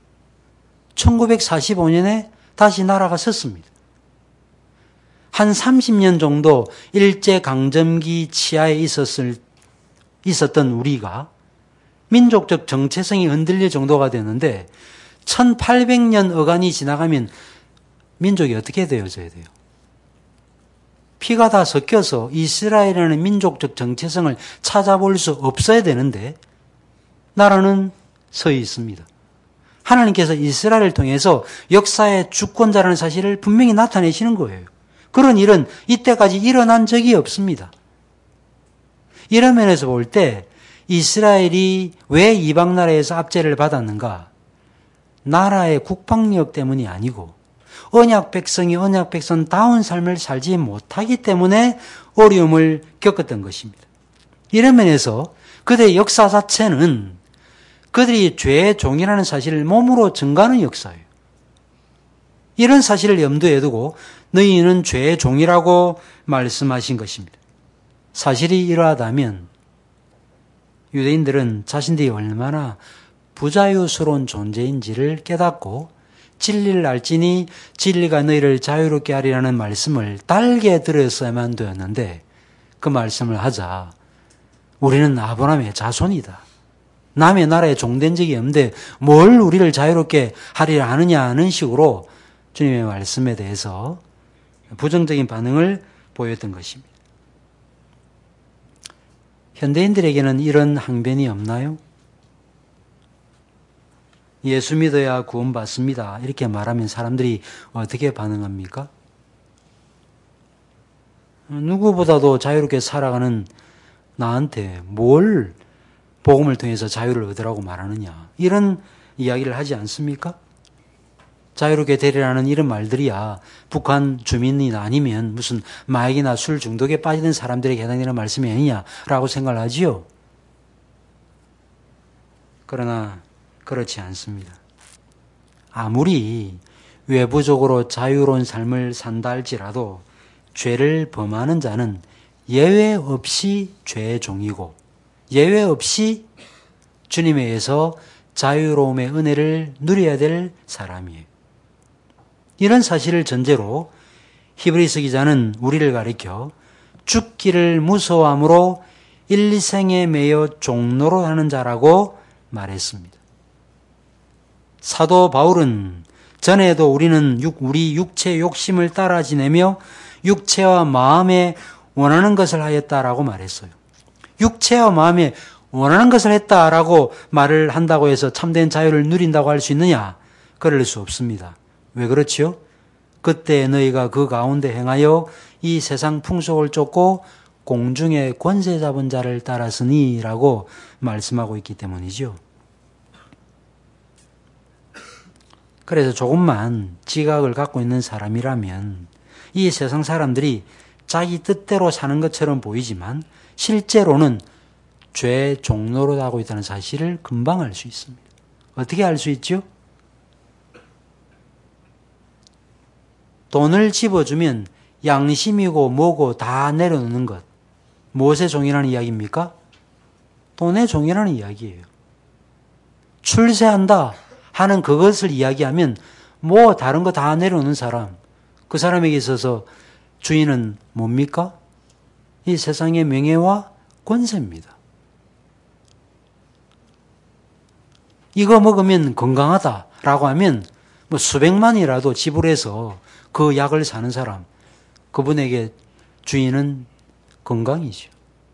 1945년에 다시 나라가 섰습니다. 한 30년 정도 일제강점기 치하에 있었던 우리가 민족적 정체성이 흔들릴 정도가 되는데 1800년 어간이 지나가면 민족이 어떻게 되어져야 돼요? 피가 다 섞여서 이스라엘이라는 민족적 정체성을 찾아볼 수 없어야 되는데 나라는 서 있습니다. 하나님께서 이스라엘을 통해서 역사의 주권자라는 사실을 분명히 나타내시는 거예요. 그런 일은 이때까지 일어난 적이 없습니다. 이런 면에서 볼 때 이스라엘이 왜 이방 나라에서 압제를 받았는가? 나라의 국방력 때문이 아니고 언약 백성이 언약 백성다운 삶을 살지 못하기 때문에 어려움을 겪었던 것입니다. 이런 면에서 그들의 역사 자체는 그들이 죄의 종이라는 사실을 몸으로 증가하는 역사예요. 이런 사실을 염두에 두고 너희는 죄의 종이라고 말씀하신 것입니다. 사실이 이러하다면 유대인들은 자신들이 얼마나 부자유스러운 존재인지를 깨닫고 진리를 알지니 진리가 너희를 자유롭게 하리라는 말씀을 달게 들었어야만 되었는데 그 말씀을 하자 우리는 아브라함의 자손이다. 남의 나라에 종된 적이 없는데 뭘 우리를 자유롭게 하리라 하느냐는 식으로 주님의 말씀에 대해서 부정적인 반응을 보였던 것입니다. 현대인들에게는 이런 항변이 없나요? 예수 믿어야 구원받습니다. 이렇게 말하면 사람들이 어떻게 반응합니까? 누구보다도 자유롭게 살아가는 나한테 뭘 복음을 통해서 자유를 얻으라고 말하느냐. 이런 이야기를 하지 않습니까? 자유롭게 되리라는 이런 말들이야 북한 주민이나 아니면 무슨 마약이나 술 중독에 빠지는 사람들에게 해당되는 말씀이 아니냐라고 생각을 하지요. 그러나 그렇지 않습니다. 아무리 외부적으로 자유로운 삶을 산다 할지라도 죄를 범하는 자는 예외 없이 죄의 종이고 예외 없이 주님에 의해서 자유로움의 은혜를 누려야 될 사람이에요. 이런 사실을 전제로 히브리서 기자는 우리를 가리켜 죽기를 무서워함으로 일생에 매여 종로로 하는 자라고 말했습니다. 사도 바울은 전에도 우리는 우리 육체의 욕심을 따라 지내며 육체와 마음에 원하는 것을 하였다라고 말했어요. 육체와 마음에 원하는 것을 했다라고 말을 한다고 해서 참된 자유를 누린다고 할 수 있느냐? 그럴 수 없습니다. 왜 그렇지요? 그때 너희가 그 가운데 행하여 이 세상 풍속을 쫓고 공중의 권세 잡은 자를 따랐으니 라고 말씀하고 있기 때문이죠. 그래서 조금만 지각을 갖고 있는 사람이라면 이 세상 사람들이 자기 뜻대로 사는 것처럼 보이지만 실제로는 죄의 종로로 하고 있다는 사실을 금방 알 수 있습니다. 어떻게 알 수 있죠? 돈을 집어주면 양심이고 뭐고 다 내려놓는 것. 무엇의 종이라는 이야기입니까? 돈의 종이라는 이야기예요. 출세한다 하는 그것을 이야기하면 뭐 다른 거 다 내려놓는 사람. 그 사람에게 있어서 주인은 뭡니까? 이 세상의 명예와 권세입니다. 이거 먹으면 건강하다라고 하면 뭐 수백만이라도 지불해서 그 약을 사는 사람, 그분에게 주인은 건강이죠.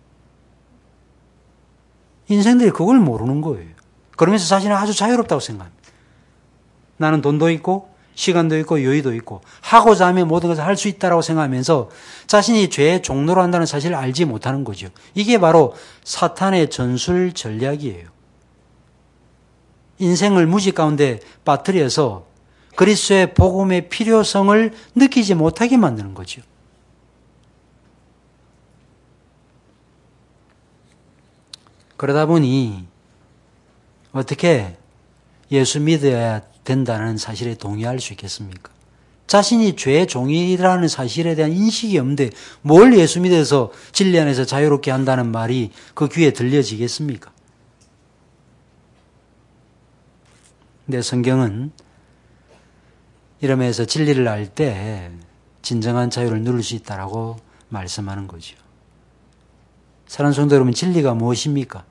인생들이 그걸 모르는 거예요. 그러면서 자신은 아주 자유롭다고 생각합니다. 나는 돈도 있고 시간도 있고 여유도 있고 하고자 하면 모든 것을 할 수 있다고 생각하면서 자신이 죄의 종로로 한다는 사실을 알지 못하는 거죠. 이게 바로 사탄의 전술 전략이에요. 인생을 무지 가운데 빠뜨려서 그리스도의 복음의 필요성을 느끼지 못하게 만드는 거죠. 그러다 보니 어떻게 예수 믿어야 된다는 사실에 동의할 수 있겠습니까? 자신이 죄의 종이라는 사실에 대한 인식이 없는데 뭘 예수 믿어서 진리 안에서 자유롭게 한다는 말이 그 귀에 들려지겠습니까? 근데 성경은 이러면서 진리를 알 때 진정한 자유를 누릴 수 있다라고 말씀하는 거죠. 사랑하는 성도 여러분, 진리가 무엇입니까?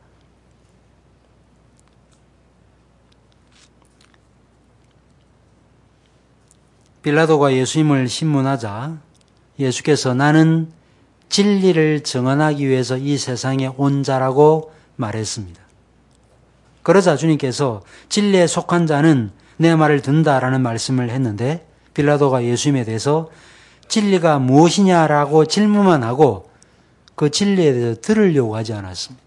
빌라도가 예수님을 신문하자 예수께서 나는 진리를 증언하기 위해서 이 세상에 온 자라고 말했습니다. 그러자 주님께서 진리에 속한 자는 내 말을 든다라는 말씀을 했는데 빌라도가 예수님에 대해서 진리가 무엇이냐라고 질문만 하고 그 진리에 대해서 들으려고 하지 않았습니다.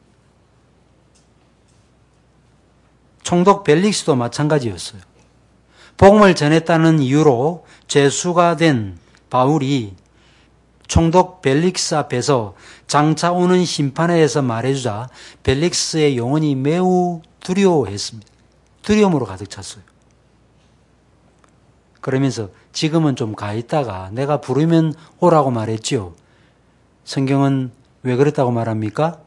총독 벨릭스도 마찬가지였어요. 복음을 전했다는 이유로 죄수가 된 바울이 총독 벨릭스 앞에서 장차 오는 심판에 대해서 말해주자 벨릭스의 영혼이 매우 두려워했습니다. 두려움으로 가득 찼어요. 그러면서 지금은 좀 가 있다가 내가 부르면 오라고 말했지요. 성경은 왜 그랬다고 말합니까?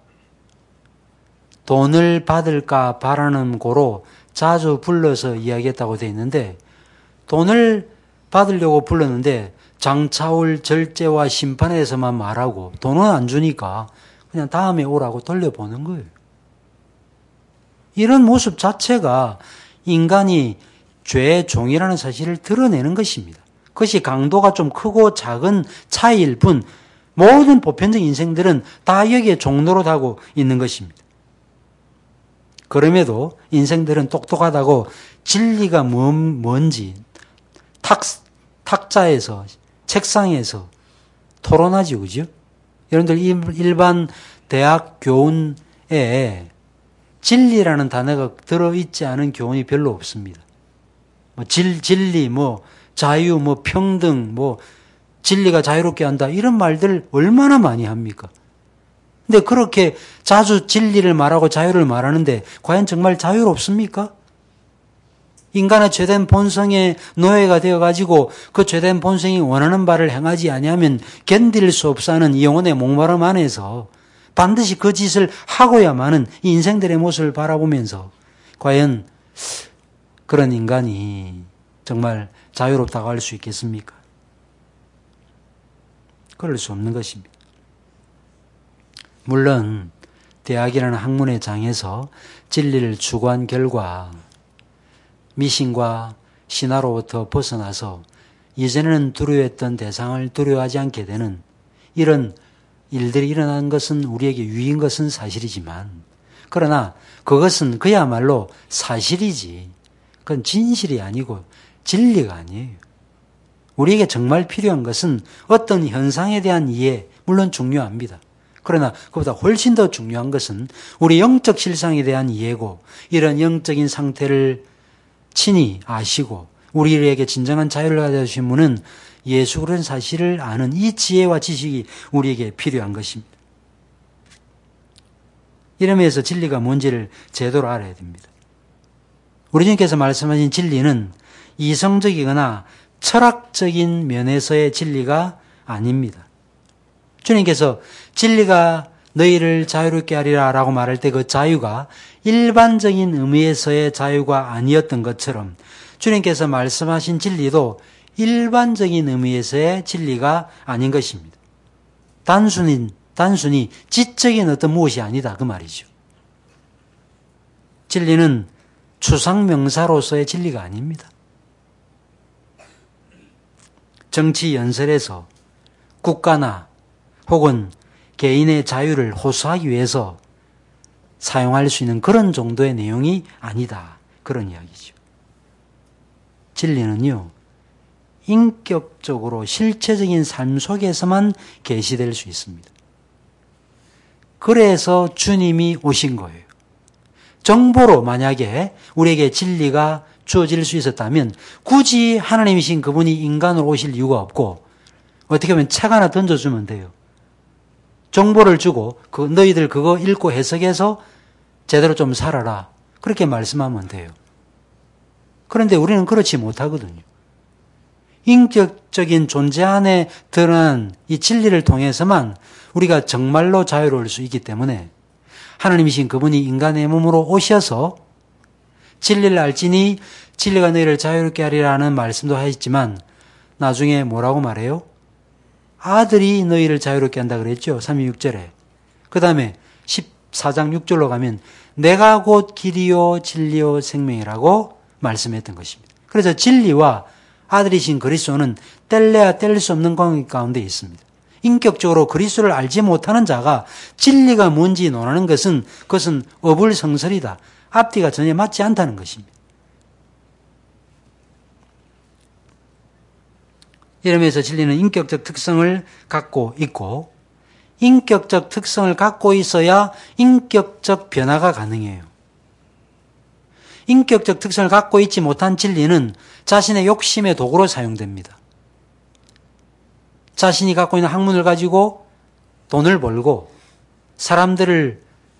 돈을 받을까 바라는 고로 자주 불러서 이야기했다고 되어 있는데 돈을 받으려고 불렀는데 장차 올 절제와 심판에 대해서만 말하고 돈은 안 주니까 그냥 다음에 오라고 돌려보는 거예요. 이런 모습 자체가 인간이 죄의 종이라는 사실을 드러내는 것입니다. 그것이 강도가 좀 크고 작은 차이일 뿐 모든 보편적 인생들은 다 여기에 종노릇하고 있는 것입니다. 그럼에도 인생들은 똑똑하다고 진리가 뭔지 탁자에서 책상에서 토론하지, 그죠? 여러분들 일반 대학 교훈에 진리라는 단어가 들어있지 않은 교훈이 별로 없습니다. 진리, 자유, 평등, 진리가 자유롭게 한다, 이런 말들 얼마나 많이 합니까? 근데 그렇게 자주 진리를 말하고 자유를 말하는데 과연 정말 자유롭습니까? 인간의 죄된 본성의 노예가 되어가지고 그 죄된 본성이 원하는 바를 행하지 아니하면 견딜 수 없어 하는 이 영혼의 목마름 안에서 반드시 그 짓을 하고야만은 이 인생들의 모습을 바라보면서 과연 그런 인간이 정말 자유롭다고 할 수 있겠습니까? 그럴 수 없는 것입니다. 물론 대학이라는 학문의 장에서 진리를 추구한 결과 미신과 신화로부터 벗어나서 이전에는 두려워했던 대상을 두려워하지 않게 되는 이런 일들이 일어난 것은 우리에게 유익인 것은 사실이지만, 그러나 그것은 그야말로 사실이지 그건 진실이 아니고 진리가 아니에요. 우리에게 정말 필요한 것은 어떤 현상에 대한 이해, 물론 중요합니다. 그러나 그보다 훨씬 더 중요한 것은 우리 영적 실상에 대한 이해고, 이런 영적인 상태를 친히 아시고 우리에게 진정한 자유를 가져주신 분은 예수 그리스도라는 사실을 아는 이 지혜와 지식이 우리에게 필요한 것입니다. 이러면서 진리가 뭔지를 제대로 알아야 됩니다. 우리 주님께서 말씀하신 진리는 이성적이거나 철학적인 면에서의 진리가 아닙니다. 주님께서 진리가 너희를 자유롭게 하리라 라고 말할 때 그 자유가 일반적인 의미에서의 자유가 아니었던 것처럼 주님께서 말씀하신 진리도 일반적인 의미에서의 진리가 아닌 것입니다. 단순히 지적인 어떤 무엇이 아니다, 그 말이죠. 진리는 추상명사로서의 진리가 아닙니다. 정치 연설에서 국가나 혹은 개인의 자유를 호소하기 위해서 사용할 수 있는 그런 정도의 내용이 아니다, 그런 이야기죠. 진리는요, 인격적으로 실체적인 삶 속에서만 계시될 수 있습니다. 그래서 주님이 오신 거예요. 정보로 만약에 우리에게 진리가 주어질 수 있었다면 굳이 하나님이신 그분이 인간으로 오실 이유가 없고, 어떻게 보면 책 하나 던져주면 돼요. 정보를 주고 너희들 그거 읽고 해석해서 제대로 좀 살아라, 그렇게 말씀하면 돼요. 그런데 우리는 그렇지 못하거든요. 인격적인 존재 안에 드러난 이 진리를 통해서만 우리가 정말로 자유로울 수 있기 때문에 하나님이신 그분이 인간의 몸으로 오셔서 진리를 알지니 진리가 너희를 자유롭게 하리라는 말씀도 하셨지만 나중에 뭐라고 말해요? 아들이 너희를 자유롭게 한다 그랬죠. 36절에. 그 다음에 14장 6절로 가면 내가 곧 길이요 진리요 생명이라고 말씀했던 것입니다. 그래서 진리와 아들이신 그리스도는 뗄래야 뗄 수 없는 관계 가운데 있습니다. 인격적으로 그리스도를 알지 못하는 자가 진리가 뭔지 논하는 것은 그것은 어불성설이다, 앞뒤가 전혀 맞지 않다는 것입니다. 이러면서 진리는 인격적 특성을 갖고 있고, 인격적 특성을 갖고 있어야 인격적 변화가 가능해요. 인격적 특성을 갖고 있지 못한 진리는 자신의 욕심의 도구로 사용됩니다. 자신이 갖고 있는 학문을 가지고 돈을 벌고 사람들을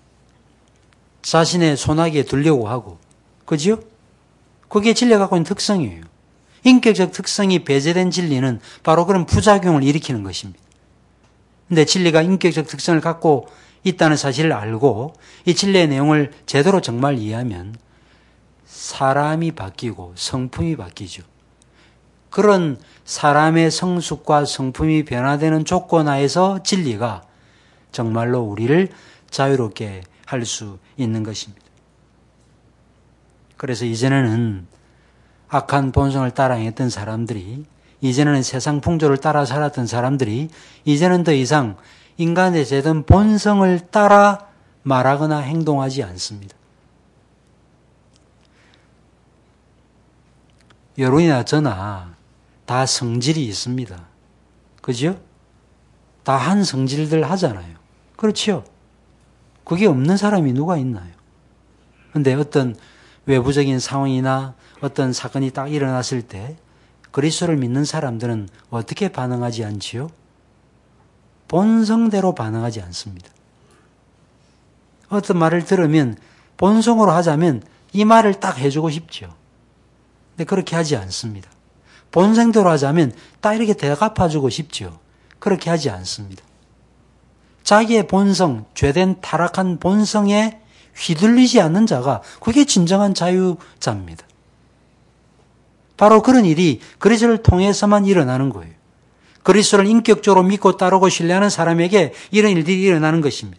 자신의 손아귀에 들려고 하고, 그죠? 그게 진리가 갖고 있는 특성이에요. 인격적 특성이 배제된 진리는 바로 그런 부작용을 일으키는 것입니다. 그런데 진리가 인격적 특성을 갖고 있다는 사실을 알고 이 진리의 내용을 제대로 정말 이해하면 사람이 바뀌고 성품이 바뀌죠. 그런 사람의 성숙과 성품이 변화되는 조건 하에서 진리가 정말로 우리를 자유롭게 할 수 있는 것입니다. 그래서 이전에는 악한 본성을 따라 행했던 사람들이, 이전에는 세상 풍조를 따라 살았던 사람들이 이제는 더 이상 인간의 제든 본성을 따라 말하거나 행동하지 않습니다. 여러분이나 저나 다 성질이 있습니다. 그죠? 다 한 성질들 하잖아요. 그렇죠? 그게 없는 사람이 누가 있나요? 근데 어떤 외부적인 상황이나 어떤 사건이 딱 일어났을 때 그리스도를 믿는 사람들은 어떻게 반응하지 않지요? 본성대로 반응하지 않습니다. 어떤 말을 들으면 본성으로 하자면 이 말을 딱 해주고 싶죠. 근데 그렇게 하지 않습니다. 본성대로 하자면 딱 이렇게 대갚아주고 싶죠. 그렇게 하지 않습니다. 자기의 본성, 죄된 타락한 본성에 휘둘리지 않는 자가 그게 진정한 자유자입니다. 바로 그런 일이 그리스도를 통해서만 일어나는 거예요. 그리스도를 인격적으로 믿고 따르고 신뢰하는 사람에게 이런 일들이 일어나는 것입니다.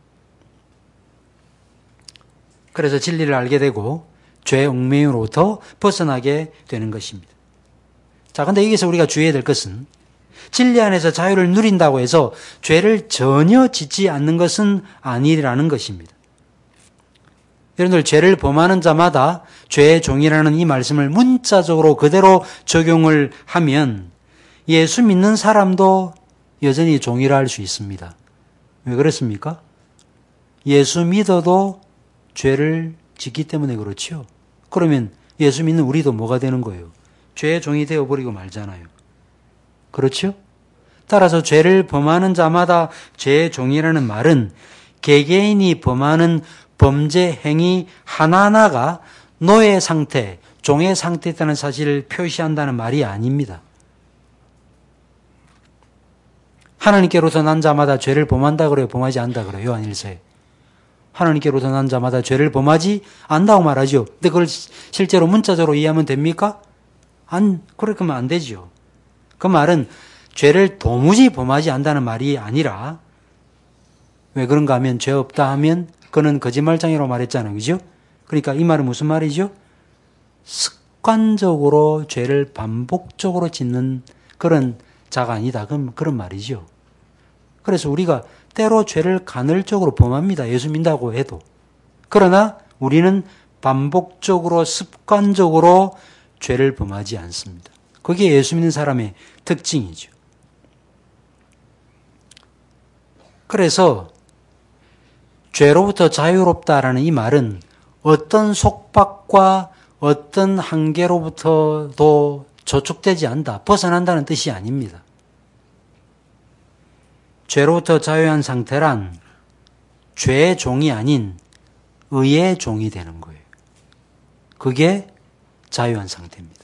그래서 진리를 알게 되고 죄의 얽매임으로부터 벗어나게 되는 것입니다. 자, 근데 여기서 우리가 주의해야 될 것은 진리 안에서 자유를 누린다고 해서 죄를 전혀 짓지 않는 것은 아니라는 것입니다. 여러분들 죄를 범하는 자마다 죄의 종이라는 이 말씀을 문자적으로 그대로 적용을 하면 예수 믿는 사람도 여전히 종이라 할 수 있습니다. 왜 그렇습니까? 예수 믿어도 죄를 짓기 때문에 그렇죠. 그러면 예수 믿는 우리도 뭐가 되는 거예요? 죄의 종이 되어버리고 말잖아요. 그렇죠? 따라서 죄를 범하는 자마다 죄의 종이라는 말은 개개인이 범하는 범죄 행위 하나하나가 노예 상태, 종의 상태에 있다는 사실을 표시한다는 말이 아닙니다. 하나님께로서 난 자마다 죄를 범한다 그래요? 범하지 않다 그래요? 요한 1서에. 하나님께로서 난 자마다 죄를 범하지 않다고 말하죠. 근데 그걸 실제로 문자적으로 이해하면 됩니까? 그렇게 하면 안 되죠. 그 말은 죄를 도무지 범하지 않는다는 말이 아니라, 왜 그런가 하면 죄 없다 하면 그는 거짓말장이라고 말했잖아요. 그죠? 그러니까 이 말은 무슨 말이죠? 습관적으로 죄를 반복적으로 짓는 그런 자가 아니다. 그런 말이죠. 그래서 우리가 때로 죄를 간헐적으로 범합니다. 예수 믿는다고 해도. 그러나 우리는 반복적으로 습관적으로 죄를 범하지 않습니다. 그게 예수 믿는 사람의 특징이죠. 그래서 죄로부터 자유롭다라는 이 말은 어떤 속박과 어떤 한계로부터도 저촉되지 않는다, 벗어난다는 뜻이 아닙니다. 죄로부터 자유한 상태란 죄의 종이 아닌 의의 종이 되는 거예요. 그게 자유한 상태입니다.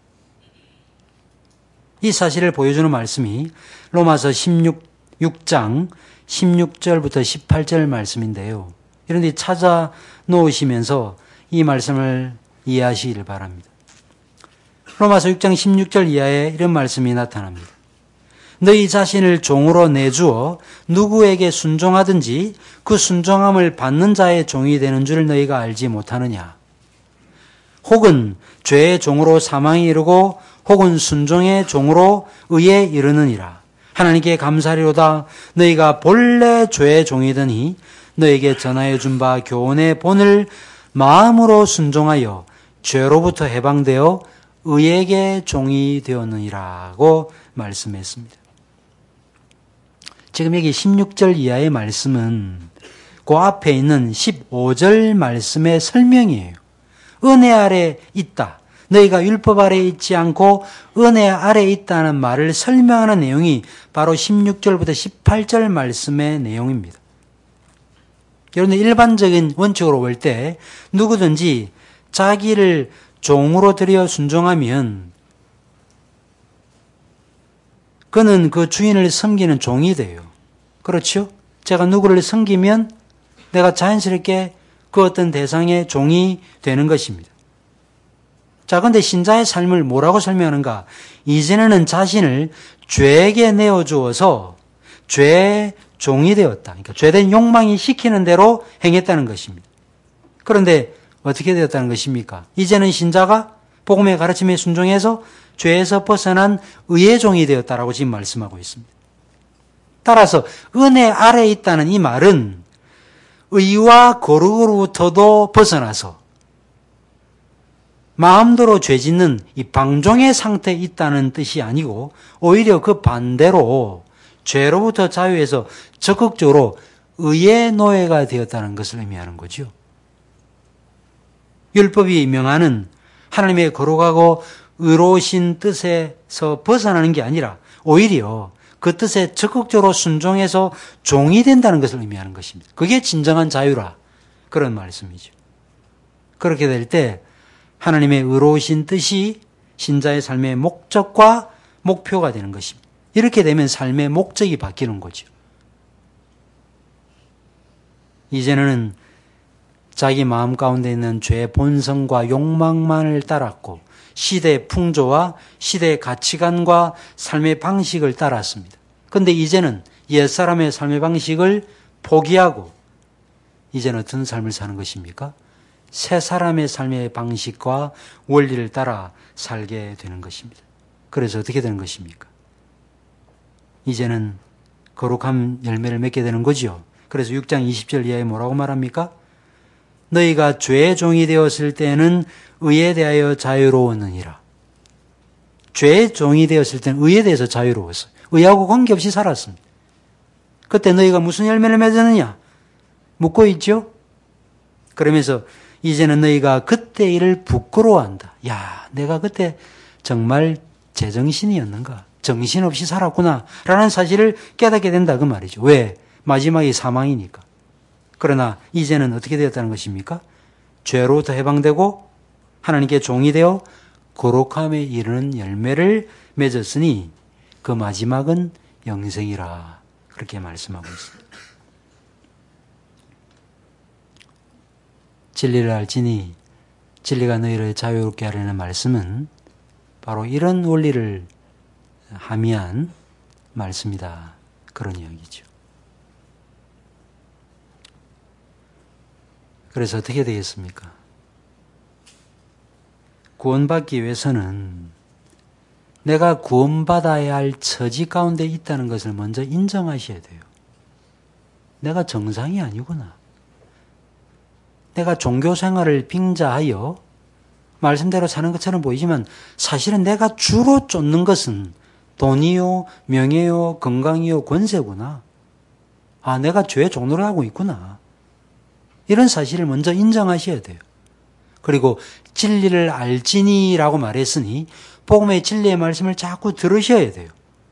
이 사실을 보여주는 말씀이 로마서 6장 16절부터 18절 말씀인데요. 이런 데 찾아 놓으시면서 이 말씀을 이해하시기를 바랍니다. 로마서 6장 16절 이하에 이런 말씀이 나타납니다. 너희 자신을 종으로 내주어 누구에게 순종하든지 그 순종함을 받는 자의 종이 되는 줄 너희가 알지 못하느냐. 혹은 죄의 종으로 사망에 이르고 혹은 순종의 종으로 의에 이르느니라. 하나님께 감사리로다. 너희가 본래 죄의 종이더니 너에게 전하여 준 바 교훈의 본을 마음으로 순종하여 죄로부터 해방되어 의에게 종이 되었느니라고 말씀했습니다. 지금 여기 16절 이하의 말씀은 그 앞에 있는 15절 말씀의 설명이에요. 은혜 아래 있다. 너희가 율법 아래 있지 않고 은혜 아래 있다는 말을 설명하는 내용이 바로 16절부터 18절 말씀의 내용입니다. 여러분, 일반적인 원칙으로 볼 때 누구든지 자기를 종으로 들여 순종하면 그는 그 주인을 섬기는 종이 돼요. 그렇죠? 제가 누구를 섬기면 내가 자연스럽게 그 어떤 대상의 종이 되는 것입니다. 자, 근데 신자의 삶을 뭐라고 설명하는가? 이전에는 자신을 죄에게 내어주어서 죄의 종이 되었다. 그러니까 죄된 욕망이 시키는 대로 행했다는 것입니다. 그런데 어떻게 되었다는 것입니까? 이제는 신자가 복음의 가르침에 순종해서 죄에서 벗어난 의의 종이 되었다라고 지금 말씀하고 있습니다. 따라서 은혜 아래에 있다는 이 말은 의와 거룩으로부터도 벗어나서 마음대로 죄짓는 이 방종의 상태에 있다는 뜻이 아니고 오히려 그 반대로 죄로부터 자유해서 적극적으로 의의 노예가 되었다는 것을 의미하는 거죠. 율법이 명하는 하나님의 거룩하고 의로우신 뜻에서 벗어나는 게 아니라 오히려 그 뜻에 적극적으로 순종해서 종이 된다는 것을 의미하는 것입니다. 그게 진정한 자유라. 그런 말씀이죠. 그렇게 될 때 하나님의 의로우신 뜻이 신자의 삶의 목적과 목표가 되는 것입니다. 이렇게 되면 삶의 목적이 바뀌는 거죠. 이제는 자기 마음 가운데 있는 죄의 본성과 욕망만을 따랐고 시대의 풍조와 시대의 가치관과 삶의 방식을 따랐습니다. 그런데 이제는 옛사람의 삶의 방식을 포기하고 이제는 어떤 삶을 사는 것입니까? 새 사람의 삶의 방식과 원리를 따라 살게 되는 것입니다. 그래서 어떻게 되는 것입니까? 이제는 거룩한 열매를 맺게 되는 거죠. 그래서 6장 20절 이하에 뭐라고 말합니까? 너희가 죄의 종이 되었을 때는 의에 대하여 자유로웠느니라. 죄의 종이 되었을 때는 의에 대해서 자유로웠어요. 의하고 관계없이 살았습니다. 그때 너희가 무슨 열매를 맺었느냐? 묻고 있죠? 그러면서 이제는 너희가 그때 일을 부끄러워한다. 야, 내가 그때 정말 제정신이었는가? 정신없이 살았구나. 라는 사실을 깨닫게 된다. 그 말이죠. 왜? 마지막이 사망이니까. 그러나 이제는 어떻게 되었다는 것입니까? 죄로부터 해방되고 하나님께 종이 되어 거룩함에 이르는 열매를 맺었으니 그 마지막은 영생이라. 그렇게 말씀하고 있습니다. 진리를 알지니 진리가 너희를 자유롭게 하려는 말씀은 바로 이런 원리를 함의한 말씀이다. 그런 이야기죠. 그래서 어떻게 되겠습니까? 구원받기 위해서는 내가 구원받아야 할 처지 가운데 있다는 것을 먼저 인정하셔야 돼요. 내가 정상이 아니구나. 내가 종교생활을 빙자하여 말씀대로 사는 것처럼 보이지만 사실은 내가 주로 쫓는 것은 돈이요, 명예요, 건강이요, 권세구나. 아, 내가 죄의 종로를 하고 있구나. 이런 사실을 먼저 인정하셔야 돼요. 그리고 진리를 알지니라고 말했으니 복음의 진리의 말씀을 자꾸 들으셔야 돼요.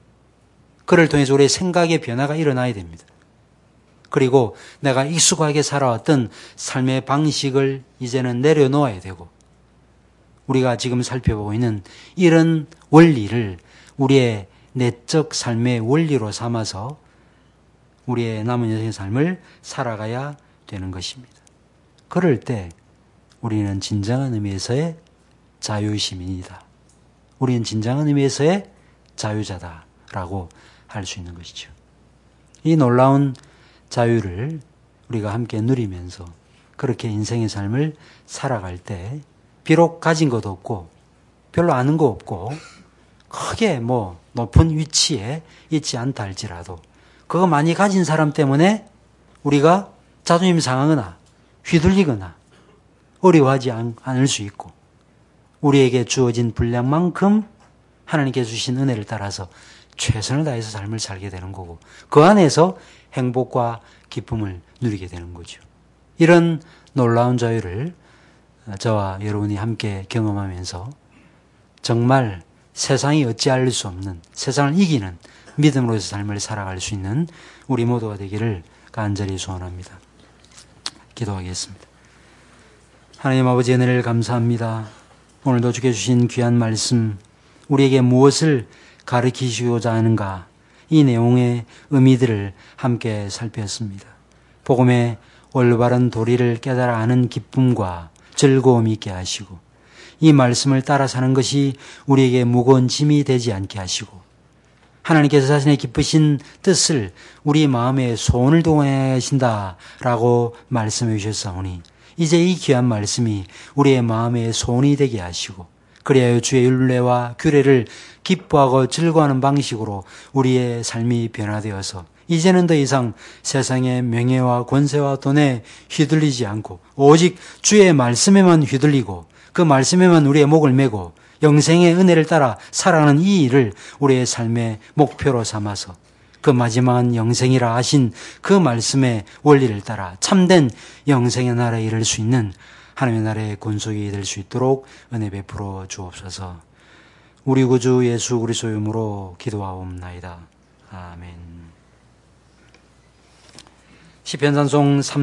그를 통해서 우리의 생각의 변화가 일어나야 됩니다. 그리고 내가 익숙하게 살아왔던 삶의 방식을 이제는 내려놓아야 되고 우리가 지금 살펴보고 있는 이런 원리를 우리의 내적 삶의 원리로 삼아서 우리의 남은 여생의 삶을 살아가야 되는 것입니다. 그럴 때 우리는 진정한 의미에서의 자유시민이다. 우리는 진정한 의미에서의 자유자다라고 할 수 있는 것이죠. 이 놀라운 자유를 우리가 함께 누리면서 그렇게 인생의 삶을 살아갈 때 비록 가진 것도 없고 별로 아는 거 없고 크게 높은 위치에 있지 않다 할지라도 그거 많이 가진 사람 때문에 우리가 자존심 상하거나 휘둘리거나 어려워하지 않을 수 있고 우리에게 주어진 분량만큼 하나님께 주신 은혜를 따라서 최선을 다해서 삶을 살게 되는 거고 그 안에서 행복과 기쁨을 누리게 되는 거죠. 이런 놀라운 자유를 저와 여러분이 함께 경험하면서 정말 세상이 어찌할 수 없는 세상을 이기는 믿음으로서 삶을 살아갈 수 있는 우리 모두가 되기를 간절히 소원합니다. 기도하겠습니다. 하나님 아버지 은혜를 감사합니다. 오늘도 주께 주신 귀한 말씀 우리에게 무엇을 가르치시고자 하는가 이 내용의 의미들을 함께 살폈습니다. 복음의 올바른 도리를 깨달아 아는 기쁨과 즐거움이 있게 하시고 이 말씀을 따라 사는 것이 우리에게 무거운 짐이 되지 않게 하시고 하나님께서 자신의 기쁘신 뜻을 우리 마음에 소원을 동하신다라고 말씀해 주셨사오니 이제 이 귀한 말씀이 우리의 마음의 소원이 되게 하시고 그리하여 주의 율례와 규례를 기뻐하고 즐거워하는 방식으로 우리의 삶이 변화되어서 이제는 더 이상 세상의 명예와 권세와 돈에 휘둘리지 않고 오직 주의 말씀에만 휘둘리고 그 말씀에만 우리의 목을 메고 영생의 은혜를 따라 살아가는 이 일을 우리의 삶의 목표로 삼아서 그 마지막은 영생이라 하신 그 말씀의 원리를 따라 참된 영생의 나라에 이를 수 있는 하나님의 나라의 권속이 될 수 있도록 은혜 베풀어 주옵소서. 우리 구주 예수 그리스도의 이름으로 기도하옵나이다. 아멘. 시편 찬송 3